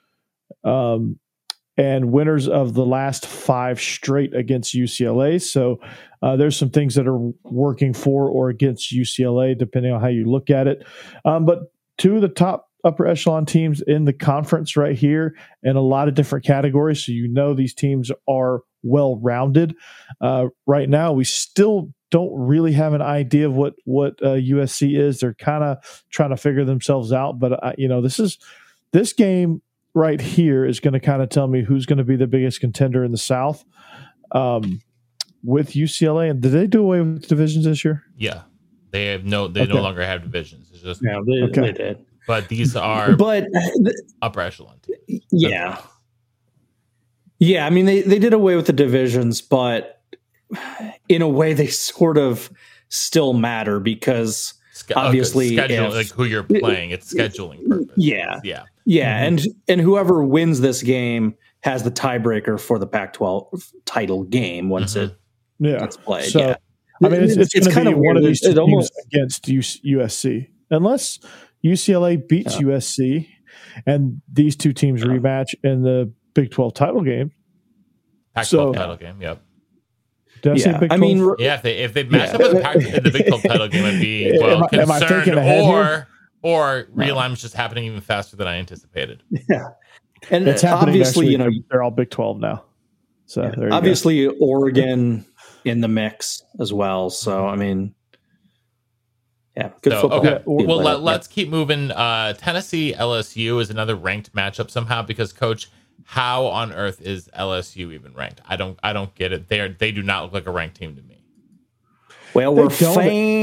Um, and winners of the last five straight against U C L A. So uh, there's some things that are working for or against U C L A, depending on how you look at it. Um, but two of the top upper echelon teams in the conference right here in a lot of different categories. So you know these teams are well-rounded. Uh, right now, we still don't really have an idea of what, what uh, U S C is. They're kind of trying to figure themselves out. But, uh, you know, this is this game right here is going to kind of tell me who's going to be the biggest contender in the South um, with U C L A. And did they do away with divisions this year? Yeah, they have no. They Okay. no longer have divisions. It's just, Yeah, they, Okay. they did. but these are But th- upper echelon teams. yeah, yeah. I mean, they they did away with the divisions, but in a way, they sort of still matter because Ske- obviously, okay, schedule, if, like who you're playing, it's scheduling purpose. Yeah, yeah, yeah, Mm-hmm. and and whoever wins this game has the tiebreaker for the Pac twelve title game once Mhm. it Yeah. gets played. So, yeah. I mean, it's, it's, it's going to kind be of one weird. of these It- two it teams almost- against U- USC, unless U C L A beats Yeah. U S C, and these two teams Yeah. rematch in the Big twelve title game. Pac So- twelve title game. Yep. Did I say Yeah, Big I twelve? mean, Yeah, if they if they match Yeah. up with the, Pac, the Big twelve title game, I'd be Am well I- am I concerned, thinking ahead or here? or realignment's just happening even faster than I anticipated. yeah, and it's happening obviously, next you know, week. They're all Big twelve now. So there you obviously Oregon in the mix as well. So I mean, yeah, good So, football. okay. Yeah, or- Well, Yeah. let, let's keep moving. Uh, Tennessee L S U is another ranked matchup somehow because, Coach, how on earth is L S U even ranked? I don't, I don't get it. They are, they do not look like a ranked team to me. Well, They we're don't-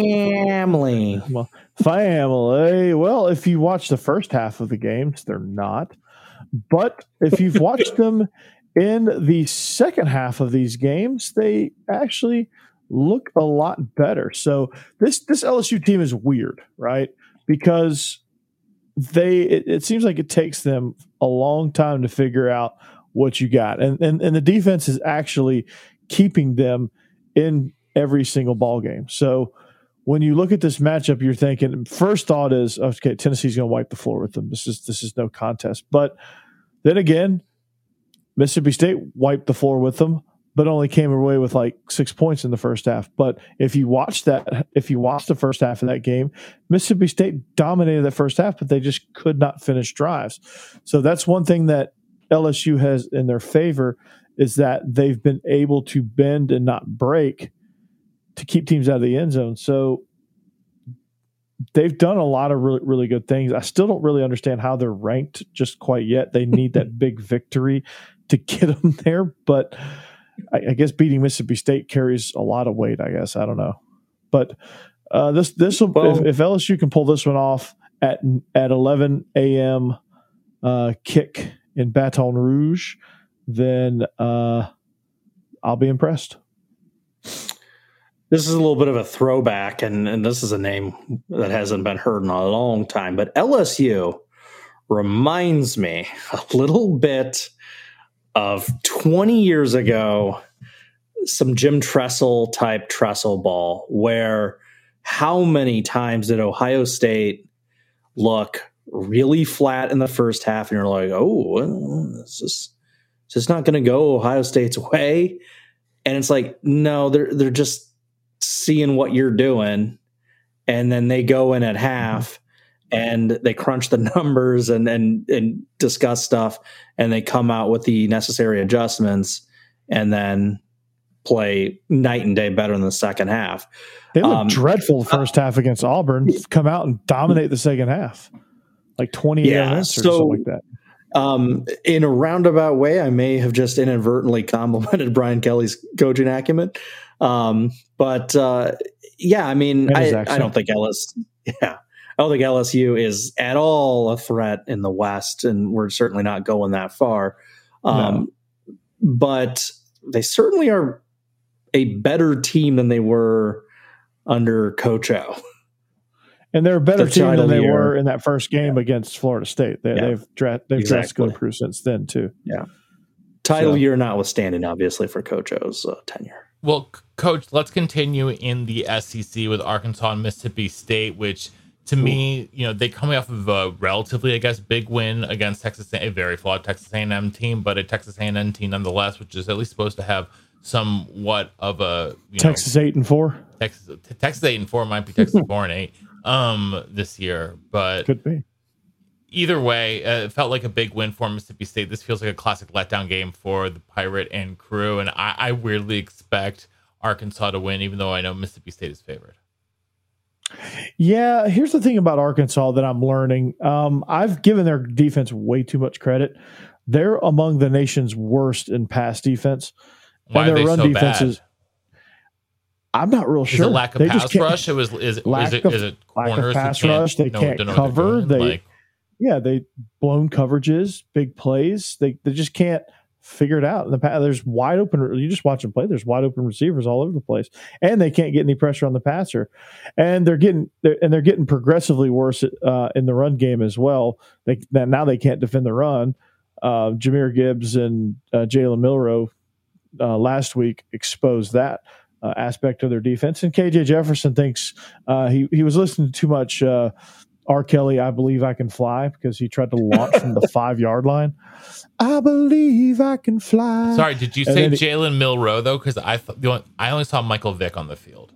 family. go. Well, family. Well, if you watch the first half of the games, they're not. But if you've watched them in the second half of these games, they actually look a lot better. So this this L S U team is weird, right? Because they it, it seems like it takes them a long time to figure out what you got. And and, and the defense is actually keeping them in every single ball game. So when you look at this matchup, you're thinking first thought is, okay, Tennessee's going to wipe the floor with them. This is this is no contest. But then again, Mississippi State wiped the floor with them, but only came away with like six points in the first half. But if you watch that, if you watch the first half of that game, Mississippi State dominated that first half, but they just could not finish drives. So that's one thing that L S U has in their favor is that they've been able to bend and not break to keep teams out of the end zone. So they've done a lot of really, really good things. I still don't really understand how they're ranked just quite yet. They need that big victory to get them there. But I, I guess beating Mississippi State carries a lot of weight, I guess. I don't know. But uh, this this will Well- if, if L S U can pull this one off at at eleven a.m. Uh, kick in Baton Rouge, then uh, I'll be impressed. This is a little bit of a throwback, and, and this is a name that hasn't been heard in a long time, but L S U reminds me a little bit of twenty years ago, some Jim Tressel type Tressel ball, where how many times did Ohio State look really flat in the first half, and you're like, oh, well, this is just not going to go Ohio State's way. And it's like, no, they're they're just seeing what you're doing, and then they go in at half and they crunch the numbers and and and discuss stuff, and they come out with the necessary adjustments, and then play night and day better in the second half. They look Um, dreadful the first half against Auburn. Come out and dominate the second half, like twenty Yeah, minutes or so- something like that. Um, in a roundabout way, I may have just inadvertently complimented Brian Kelly's coaching acumen. Um, but uh, yeah, I mean, And I, his I accent. don't think L S, yeah, I don't think L S U is at all a threat in the West, and we're certainly not going that far. Um, But they certainly are a better team than they were under Coach O. And they're a better Their team than title they year. were in that first game against Florida State. They, Yeah. They've dra- they've Exactly. drastically improved since then too. Title So- year notwithstanding, obviously, for Coach O's uh, tenure. Well, C- Coach, let's continue in the S E C with Arkansas and Mississippi State, which to me, you know, they coming off of a relatively, I guess, big win against Texas, a very flawed Texas A and M team, but a Texas A and M team nonetheless, which is at least supposed to have somewhat of a you Texas eight and four know, Texas t- Texas eight and four might be Texas four and eight um this year, but could be. either way, uh, it felt like a big win for Mississippi State. This feels like a classic letdown game for the Pirate and crew, and I, I weirdly expect Arkansas to win, even though I know Mississippi State is favored. Yeah, here's the thing about Arkansas that I'm learning. Um, I've given their defense way too much credit. They're among the nation's worst in pass defense. Why and are their they run so defense bad? is. I'm not real Is sure. it lack of They just pass can't- rush? It was is, is Lack it of- is it lack of corners who pass can't rush. They know- can't don't know what they're cover. doing? They Like, yeah, they blown coverages, big plays. They they just can't figure it out. In the pass, there's wide open. You just watch them play. There's wide open receivers all over the place, and they can't get any pressure on the passer. And they're getting they're, and they're getting progressively worse uh, in the run game as well. They now they can't defend the run. Uh, Jahmyr Gibbs and uh, Jalen Milroe uh, last week exposed that uh, aspect of their defense. And K J Jefferson thinks uh, he he was listening to too much uh, R. Kelly, I Believe I Can Fly, because he tried to launch from the five-yard line. I believe I can fly. Sorry, did you say Jalen Milroe, though? Because I th- I only saw Michael Vick on the field.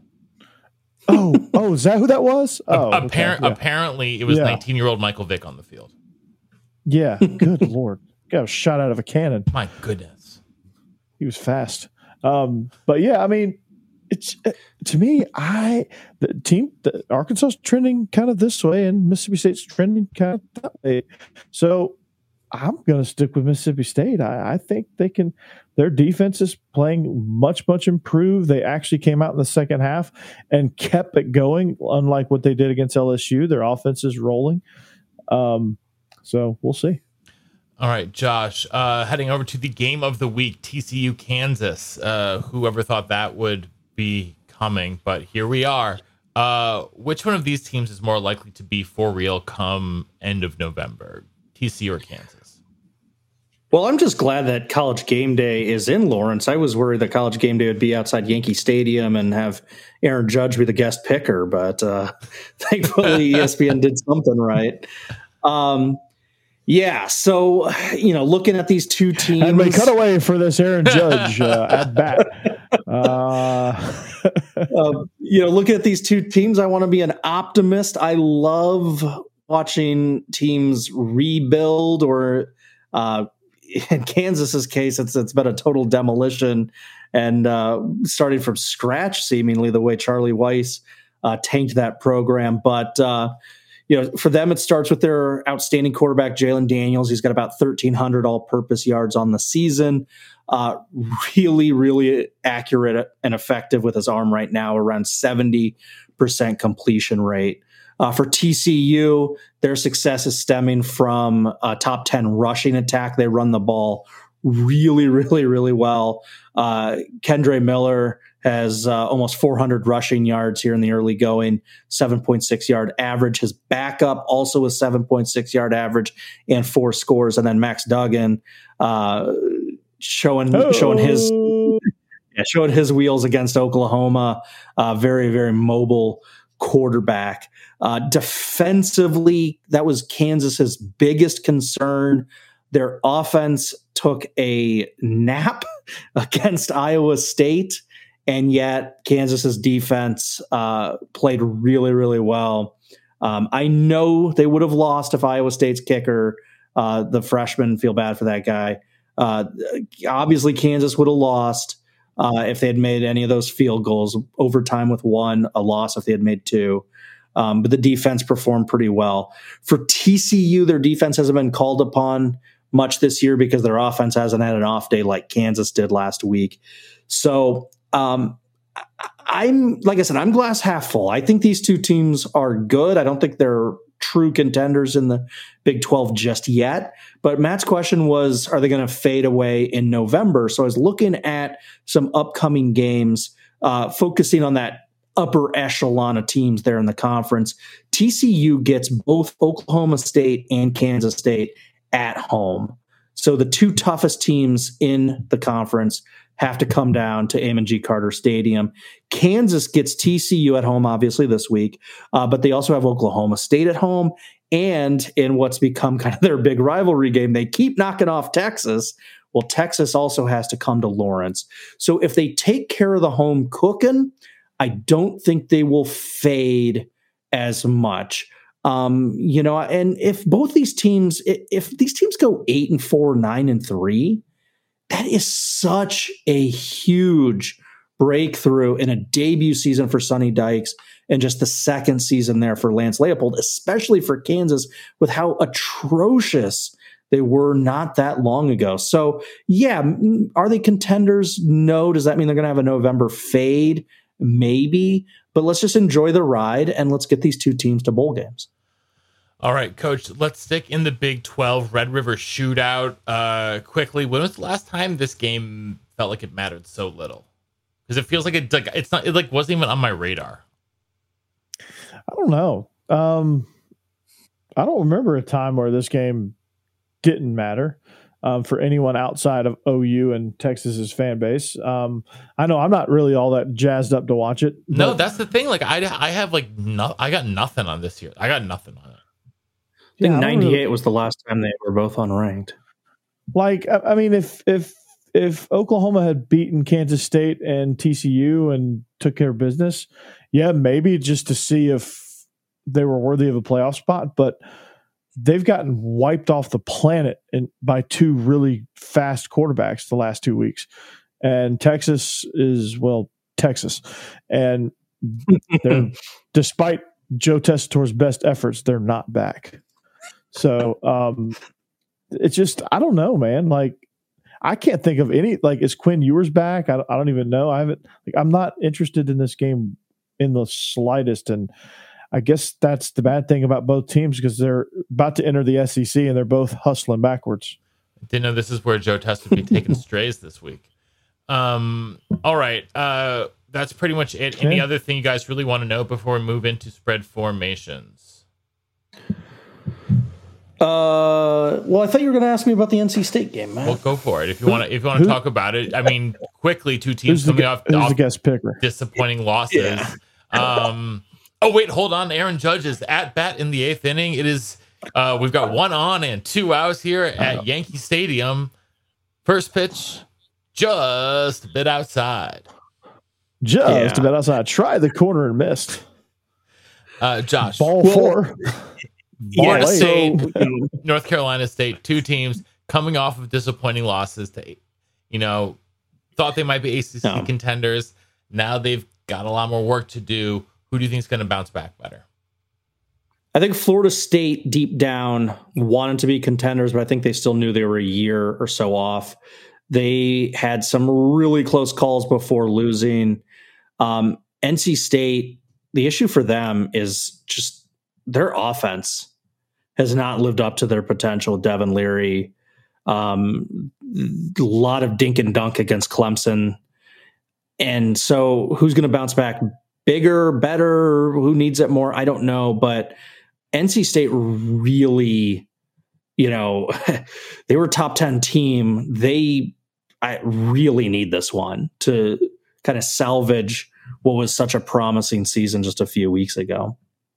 Oh, oh, is that who that was? Oh, Appar- okay, yeah. Apparently, it was yeah. nineteen-year-old Michael Vick on the field. Yeah, good Lord. Got a shot out of a cannon. My goodness. He was fast. Um, but, yeah, I mean, it's uh, to me, I the team the Arkansas is trending kind of this way, and Mississippi State's trending kind of that way. So I'm going to stick with Mississippi State. I, I think they can. Their defense is playing much, much improved. They actually came out in the second half and kept it going, unlike what they did against L S U. Their offense is rolling. Um, so we'll see. All right, Josh, uh, heading over to the game of the week, T C U Kansas. Uh, whoever thought that would be coming, but here we are. Uh, which one of these teams is more likely to be for real come end of November, T C U or Kansas? Well, I'm just glad that College Game Day is in Lawrence. I was worried that College Game Day would be outside Yankee Stadium and have Aaron Judge be the guest picker, but uh, thankfully E S P N did something right. Um, yeah, so, you know, looking at these two teams. And we cut away for this Aaron Judge uh, at bat. Uh, uh, you know, looking at these two teams, I want to be an optimist. I love watching teams rebuild, or uh, in Kansas's case, it's it's been a total demolition and uh, starting from scratch, seemingly the way Charlie Weiss uh, tanked that program. But uh, you know, for them, it starts with their outstanding quarterback, Jalen Daniels. He's got about thirteen hundred all-purpose yards on the season. Uh, really, really accurate and effective with his arm right now, around seventy percent completion rate. Uh, for T C U, their success is stemming from a top ten rushing attack. They run the ball really, really, really well. Uh, Kendre Miller has uh, almost four hundred rushing yards here in the early going, seven point six yard average. His backup also a seven point six yard average and four scores. And then Max Duggan uh, showing oh. showing his yeah, showing his wheels against Oklahoma. Uh, very, very mobile quarterback. Uh, defensively, that was Kansas's biggest concern. Their offense took a nap against Iowa State, and yet Kansas's defense uh, played really, really well. Um, I know they would have lost if Iowa State's kicker, uh, the freshman, feel bad for that guy. Uh, obviously, Kansas would have lost uh, if they had made any of those field goals. Overtime with one, a loss if they had made two. Um, but the defense performed pretty well. For T C U, their defense hasn't been called upon much this year because their offense hasn't had an off day like Kansas did last week. So um, I'm, like I said, I'm glass half full. I think these two teams are good. I don't think they're true contenders in the Big twelve just yet. But Matt's question was, are they going to fade away in November? So I was looking at some upcoming games, uh, focusing on that upper echelon of teams there in the conference. T C U gets both Oklahoma State and Kansas State at home. So the two toughest teams in the conference have to come down to Amon G. Carter Stadium. Kansas gets T C U at home, obviously, this week, uh, but they also have Oklahoma State at home. And in what's become kind of their big rivalry game, they keep knocking off Texas. Well, Texas also has to come to Lawrence. So if they take care of the home cooking, I don't think they will fade as much. Um, you know, and if both these teams, if these teams go eight and four, nine and three, that is such a huge breakthrough in a debut season for Sonny Dykes and just the second season there for Lance Leipold, especially for Kansas with how atrocious they were not that long ago. So yeah, are they contenders? No. Does that mean they're going to have a November fade? Maybe, but let's just enjoy the ride and let's get these two teams to bowl games. All right, Coach, let's stick in the Big twelve Red River shootout uh, quickly. When was the last time this game felt like it mattered so little? Because it feels like it, like it's not, it like wasn't even on my radar. I don't know. Um, I don't remember a time where this game didn't matter um, for anyone outside of O U and Texas's fan base. Um, I know I'm not really all that jazzed up to watch it. No, that's the thing. Like I, I have like no, I got nothing on this year. I got nothing on it. I think yeah, ninety-eight really, was the last time they were both unranked. Like, I, I mean, if if if Oklahoma had beaten Kansas State and T C U and took care of business, yeah, maybe just to see if they were worthy of a playoff spot. But they've gotten wiped off the planet in, by two really fast quarterbacks the last two weeks. And Texas is, well, Texas. And they're, despite Joe Tessitore's best efforts, they're not back. So um, it's just, I don't know, man. Like, I can't think of any, like, is Quinn Ewers back? I, I don't even know. I haven't, like, I'm not interested in this game in the slightest. And I guess that's the bad thing about both teams because they're about to enter the S E C and they're both hustling backwards. Didn't know this is where Joe Test would be taking strays this week. Um, all right. Uh, that's pretty much it. Any yeah. other thing you guys really want to know before we move into spread formations? Uh, well, I thought you were going to ask me about the N C State game, man. Well, go for it if you want to. If you want to talk about it, I mean, quickly, two teams coming the, off, who's off the guest picker? disappointing losses. Yeah. um, oh wait, hold on. Aaron Judge is at bat in the eighth inning. It is. Uh, we've got one on and two outs here at uh, Yankee Stadium. First pitch, just a bit outside. Just yeah. a bit outside. Tried the corner and missed. Uh, Josh, ball well, four. Florida yeah, State, so, North Carolina State, two teams coming off of disappointing losses to, you know, thought they might be A C C no. contenders. Now they've got a lot more work to do. Who do you think is going to bounce back better? I think Florida State deep down wanted to be contenders, but I think they still knew they were a year or so off. They had some really close calls before losing. Um, N C State, the issue for them is just their offense has not lived up to their potential. Devin Leary, um, a lot of dink and dunk against Clemson. And so who's going to bounce back bigger, better? Who needs it more? I don't know. But N C State really, you know, they were a top ten team. They I really need this one to kind of salvage what was such a promising season just a few weeks ago.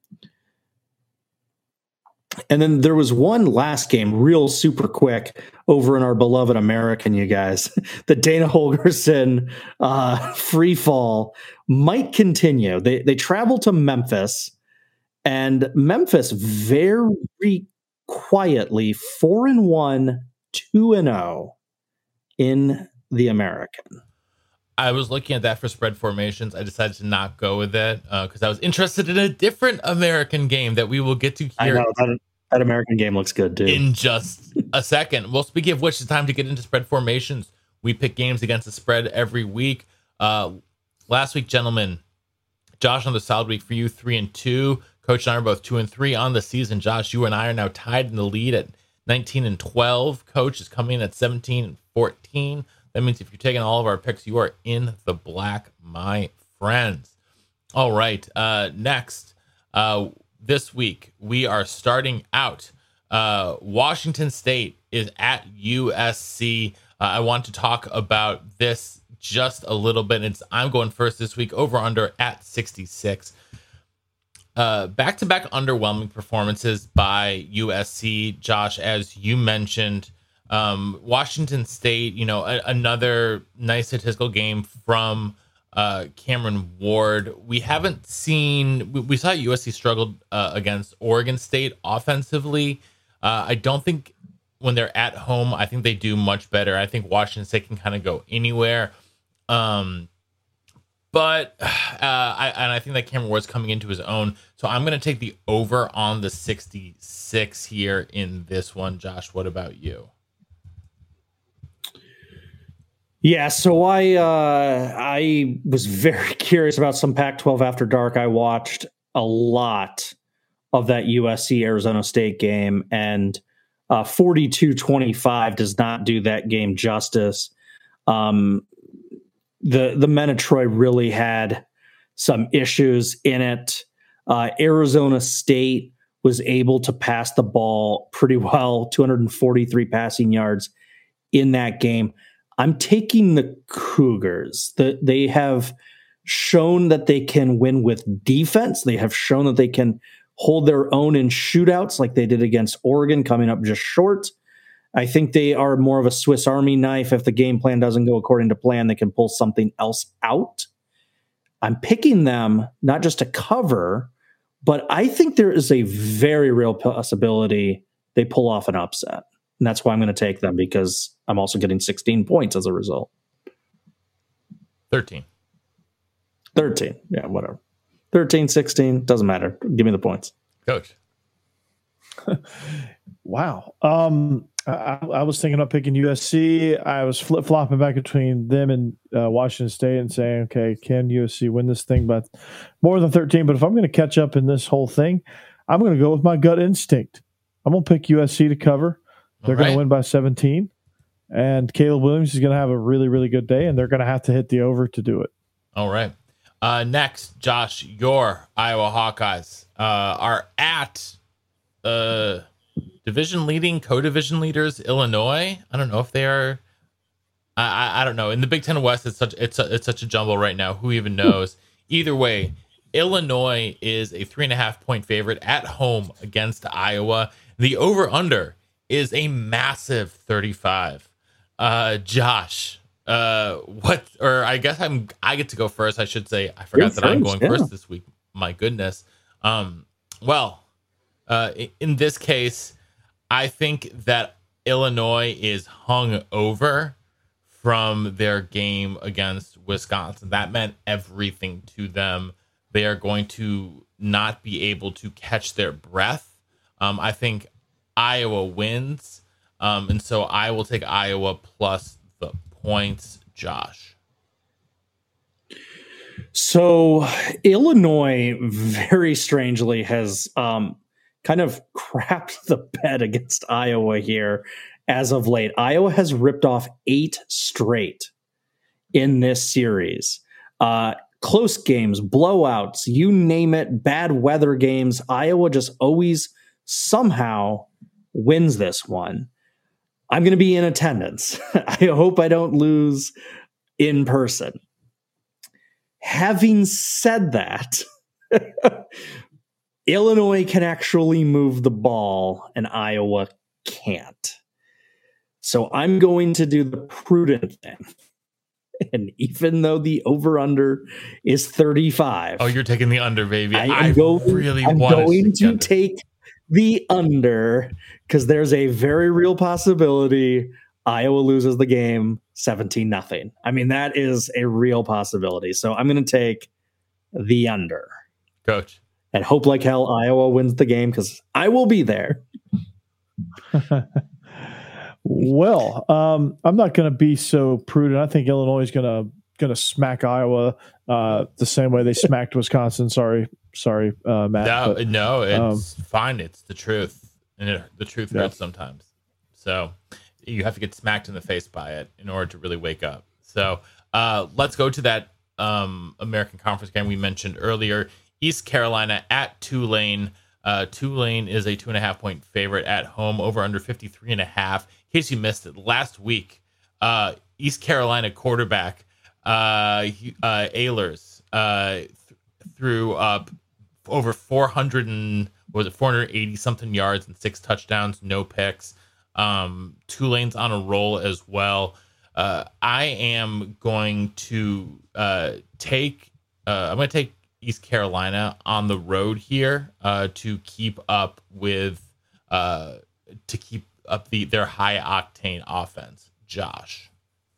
And then there was one last game, real super quick, over in our beloved American, you guys. The Dana Holgorsen uh, free fall might continue. They they travel to Memphis, and Memphis very quietly four and one, two and zero in the American. I was looking at that for spread formations. I decided to not go with it because uh, I was interested in a different American game that we will get to hear. I know, that, that American game looks good, too. In just a second. Well, speaking of which, it's time to get into spread formations. We pick games against the spread every week. Uh, last week, gentlemen, Josh on the solid week for you, three and two. Coach and I are both two and three on the season. Josh, you and I are now tied in the lead at nineteen and twelve. Coach is coming in at seventeen and fourteen. That means if you're taking all of our picks, you are in the black, my friends. All right. Uh, next, uh, this week, we are starting out. Uh, Washington State is at U S C. Uh, I want to talk about this just a little bit. It's I'm going first this week, over under at sixty-six. Uh, back-to-back underwhelming performances by U S C. Josh, as you mentioned, Um, Washington State, you know, a, another nice statistical game from uh, Cameron Ward. We haven't seen, we, we saw U S C struggled uh, against Oregon State offensively. Uh, I don't think when they're at home, I think they do much better. I think Washington State can kind of go anywhere. Um, but uh, I, and I think that Cameron Ward's coming into his own. So I'm going to take the over on the sixty-six here in this one. Josh, what about you? Yeah, so I uh, I was very curious about some Pac twelve After Dark. I watched a lot of that U S C Arizona State game, and uh, forty-two twenty-five does not do that game justice. Um, the the men of Troy really had some issues in it. Uh, Arizona State was able to pass the ball pretty well, two hundred forty-three passing yards in that game. I'm taking the Cougars. The, they have shown that they can win with defense. They have shown that they can hold their own in shootouts like they did against Oregon, coming up just short. I think they are more of a Swiss Army knife. If the game plan doesn't go according to plan, they can pull something else out. I'm picking them not just to cover, but I think there is a very real possibility they pull off an upset. And that's why I'm going to take them, because I'm also getting sixteen points as a result. thirteen. thirteen. Yeah, whatever. thirteen, sixteen, doesn't matter. Give me the points. Coach. Wow. Um, I, I was thinking of picking U S C. I was flip flopping back between them and uh, Washington State and saying, okay, can U S C win this thing by more than thirteen? But if I'm going to catch up in this whole thing, I'm going to go with my gut instinct. I'm going to pick U S C to cover. They're right. going to win by seventeen. And Caleb Williams is going to have a really, really good day, and they're going to have to hit the over to do it. All right. Uh, next, Josh, your Iowa Hawkeyes uh, are at uh, division leading, co-division leaders, Illinois. I don't know if they are. I, I, I don't know. In the Big Ten West, it's such it's a, it's such a jumble right now. Who even knows? Either way, Illinois is a three and a half point favorite at home against Iowa. The over/under is a massive thirty-five. Uh, Josh, uh, what? Or I guess I'm. I get to go first. I should say. I forgot You're that I'm first, going yeah. first this week. My goodness. Um. Well, uh, in this case, I think that Illinois is hung over from their game against Wisconsin. That meant everything to them. They are going to not be able to catch their breath. Um, I think Iowa wins. Um, and so I will take Iowa plus the points, Josh. So Illinois, very strangely, has um, kind of crapped the bed against Iowa here as of late. Iowa has ripped off eight straight in this series. Uh, close games, blowouts, you name it, bad weather games. Iowa just always somehow wins this one. I'm going to be in attendance. I hope I don't lose in person. Having said that, Illinois can actually move the ball and Iowa can't. So I'm going to do the prudent thing. And even though the over-under is thirty-five. Oh, you're taking the under, baby. I am I going, really I'm want going to to take the under, because there's a very real possibility Iowa loses the game seventeen nothing. I mean, that is a real possibility. So I'm going to take the under. Coach. And hope like hell Iowa wins the game, because I will be there. Well, um, I'm not going to be so prudent. I think Illinois is going to going to smack Iowa uh, the same way they smacked Wisconsin. Sorry, sorry, uh, Matt. No, but, no, it's um, fine. It's the truth, and it, the truth yeah. hurts sometimes. So you have to get smacked in the face by it in order to really wake up. So uh, let's go to that um, American Conference game we mentioned earlier. East Carolina at Tulane. Uh, Tulane is a two and a half point favorite at home, over under fifty-three and a half. In case you missed it, last week, uh, East Carolina quarterback uh, uh, Ehlers uh, th- threw up over four hundred and was it four hundred eighty something yards and six touchdowns, no picks. Um, Tulane's on a roll as well. Uh, I am going to uh, take. Uh, I'm going to take East Carolina on the road here uh, to keep up with uh, to keep up the their high octane offense. Josh.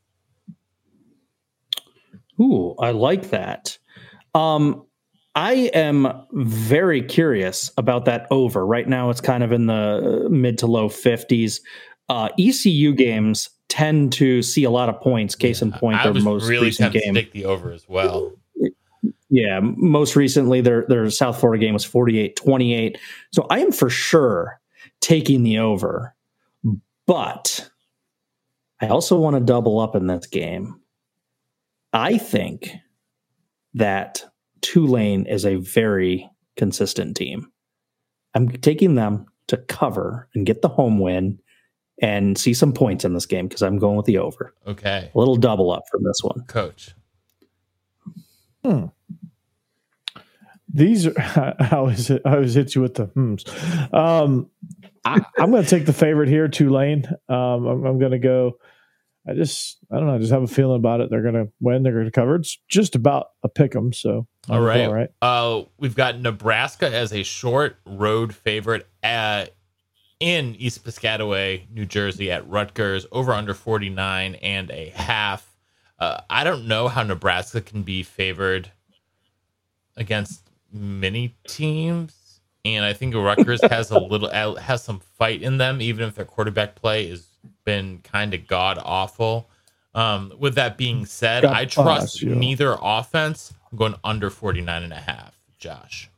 Ooh, I like that. Um, I am very curious about that over. Right now, it's kind of in the mid to low fifties. Uh, E C U games tend to see a lot of points. Case in point, I their was most really recent tempted game. to take the over as well. Yeah, most recently their their South Florida game was forty-eight twenty-eight. So I am for sure taking the over. But I also want to double up in this game. I think that Tulane is a very consistent team. I'm taking them to cover and get the home win and see some points in this game because I'm going with the over. Okay. A little double up from this one. Coach. Hmm. These are, I always, I always hit you with the hmms. Um, I, I'm going to take the favorite here, Tulane. Um, I'm, I'm going to go. I just, I don't know. I just have a feeling about it. They're going to win. They're going to cover. It's just about a pick 'em. So, all right. All right. Uh, we've got Nebraska as a short road favorite at, in East Piscataway, New Jersey at Rutgers, over under forty-nine and a half. Uh, I don't know how Nebraska can be favored against many teams, and I think Rutgers has a little has some fight in them, even if their quarterback play has been kind of god awful. Um, with that being said, God I trust bless you. neither offense. I'm going under forty-nine and a half. Josh.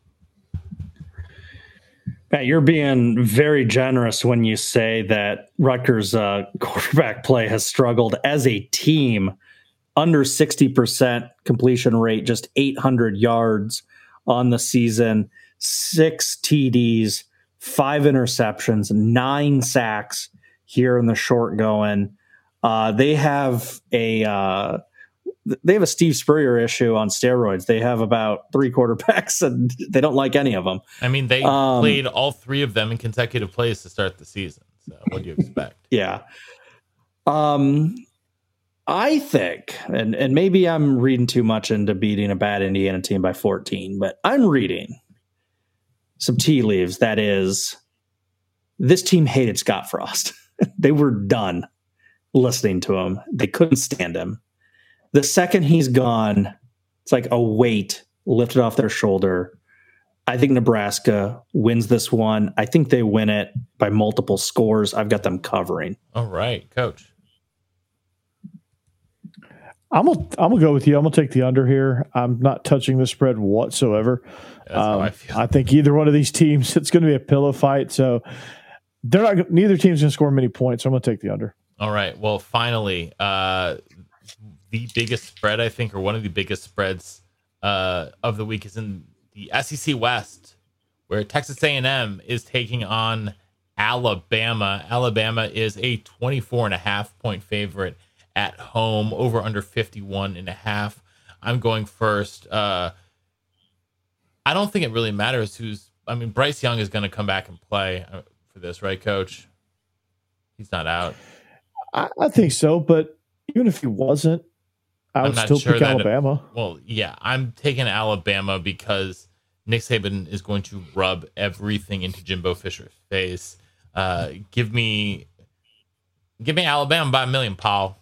Matt, you're being very generous when you say that Rutgers' uh, quarterback play has struggled as a team. Under sixty percent completion rate, just eight hundred yards on the season, six T Ds, five interceptions, nine sacks here in the short going. Uh, they have a uh, they have a Steve Spurrier issue on steroids. They have about three quarterbacks, and they don't like any of them. I mean, they Um, played all three of them in consecutive plays to start the season. So what do you expect? Yeah. Um, I think, and, and maybe I'm reading too much into beating a bad Indiana team by fourteen, but I'm reading some tea leaves. That is, this team hated Scott Frost. They were done listening to him. They couldn't stand him. The second he's gone, it's like a weight lifted off their shoulder. I think Nebraska wins this one. I think they win it by multiple scores. I've got them covering. All right, Coach. I'm gonna, I'm gonna go with you. I'm gonna take the under here. I'm not touching the spread whatsoever. That's how Um, I feel. I think either one of these teams, it's going to be a pillow fight. So they're not. Neither team's going to score many points. So I'm going to take the under. All right. Well, finally, uh, the biggest spread, I think, or one of the biggest spreads uh, of the week is in the S E C West, where Texas A and M is taking on Alabama. Alabama is a twenty-four and a half point favorite at home, over under fifty-one and a half. I'm going first. Uh, I don't think it really matters who's, I mean, Bryce Young is going to come back and play for this, right, Coach? He's not out. I, I think so, but even if he wasn't, I I'm would not still sure pick that- Alabama. Well, yeah, I'm taking Alabama because Nick Saban is going to rub everything into Jimbo Fisher's face. Uh, give me, give me Alabama by a million, Paul.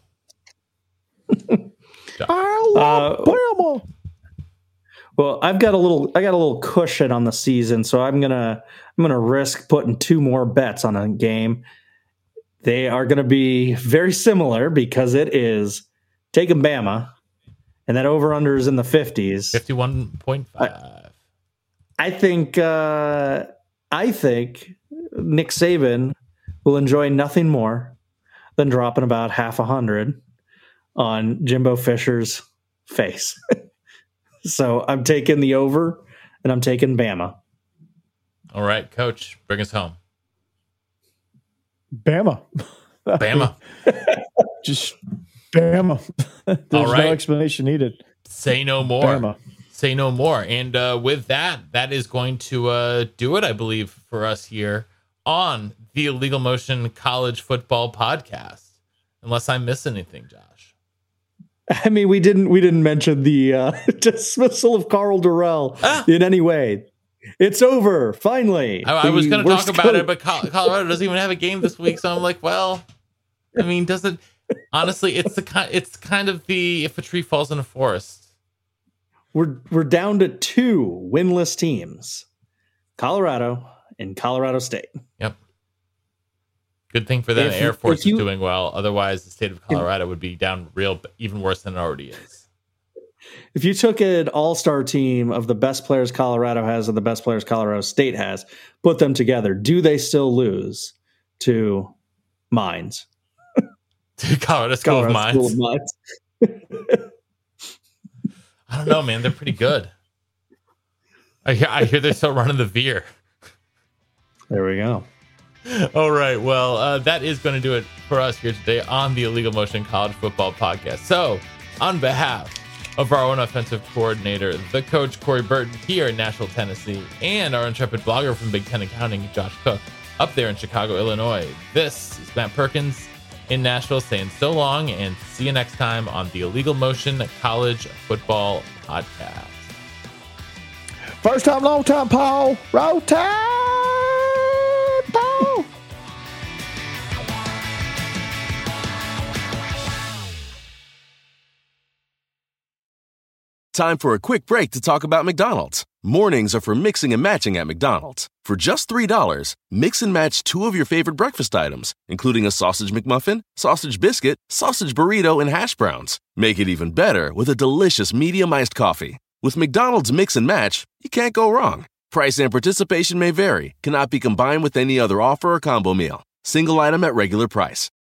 Alabama. Well, I've got a little I got a little cushion on the season, so I'm gonna I'm gonna risk putting two more bets on a game. They are gonna be very similar because it is taking Bama, and that over under is in the fifties. fifty-one point five. I think uh, I think Nick Saban will enjoy nothing more than dropping about half a hundred on Jimbo Fisher's face. So I'm taking the over, and I'm taking Bama. All right, Coach, bring us home. Bama. Bama. Just Bama. There's All right. no explanation needed. Say no more. Bama. Say no more. And uh, with that, that is going to uh, do it, I believe, for us here on the Illegal Motion College Football Podcast. Unless I miss anything, Josh. I mean, we didn't we didn't mention the uh, dismissal of Carl Durrell Ah. in any way. It's over, finally. I, I was The going to talk worst about coach- it, but Col- Colorado doesn't even have a game this week, so I'm like, well, I mean, doesn't honestly? It's the kind. It's kind of the if a tree falls in a forest. we're we're down to two winless teams, Colorado and Colorado State. Yep. Good thing for them. If- Air Force if you- is doing well. Otherwise, the state of Colorado would be down real, even worse than it already is. If you took an all-star team of the best players Colorado has and the best players Colorado State has, put them together, do they still lose to Mines? To Colorado School of Mines? School of Mines. I don't know, man. They're pretty good. I hear, I hear they're still running the veer. There we go. All right. Well, uh, that is going to do it for us here today on the Illegal Motion College Football Podcast. So, on behalf of our own offensive coordinator, the coach Corey Burton here in Nashville, Tennessee, and our intrepid blogger from Big Ten Accounting, Josh Cook, up there in Chicago, Illinois, this is Matt Perkins in Nashville saying so long and see you next time on the Illegal Motion College Football Podcast. First time, long time, Paul. Roll Tide, Paul. Time for a quick break to talk about McDonald's. Mornings are for mixing and matching at McDonald's. For just three dollars, mix and match two of your favorite breakfast items, including a sausage McMuffin, sausage biscuit, sausage burrito, and hash browns. Make it even better with a delicious medium iced coffee. With McDonald's Mix and Match, you can't go wrong. Price and participation may vary, cannot be combined with any other offer or combo meal. Single item at regular price.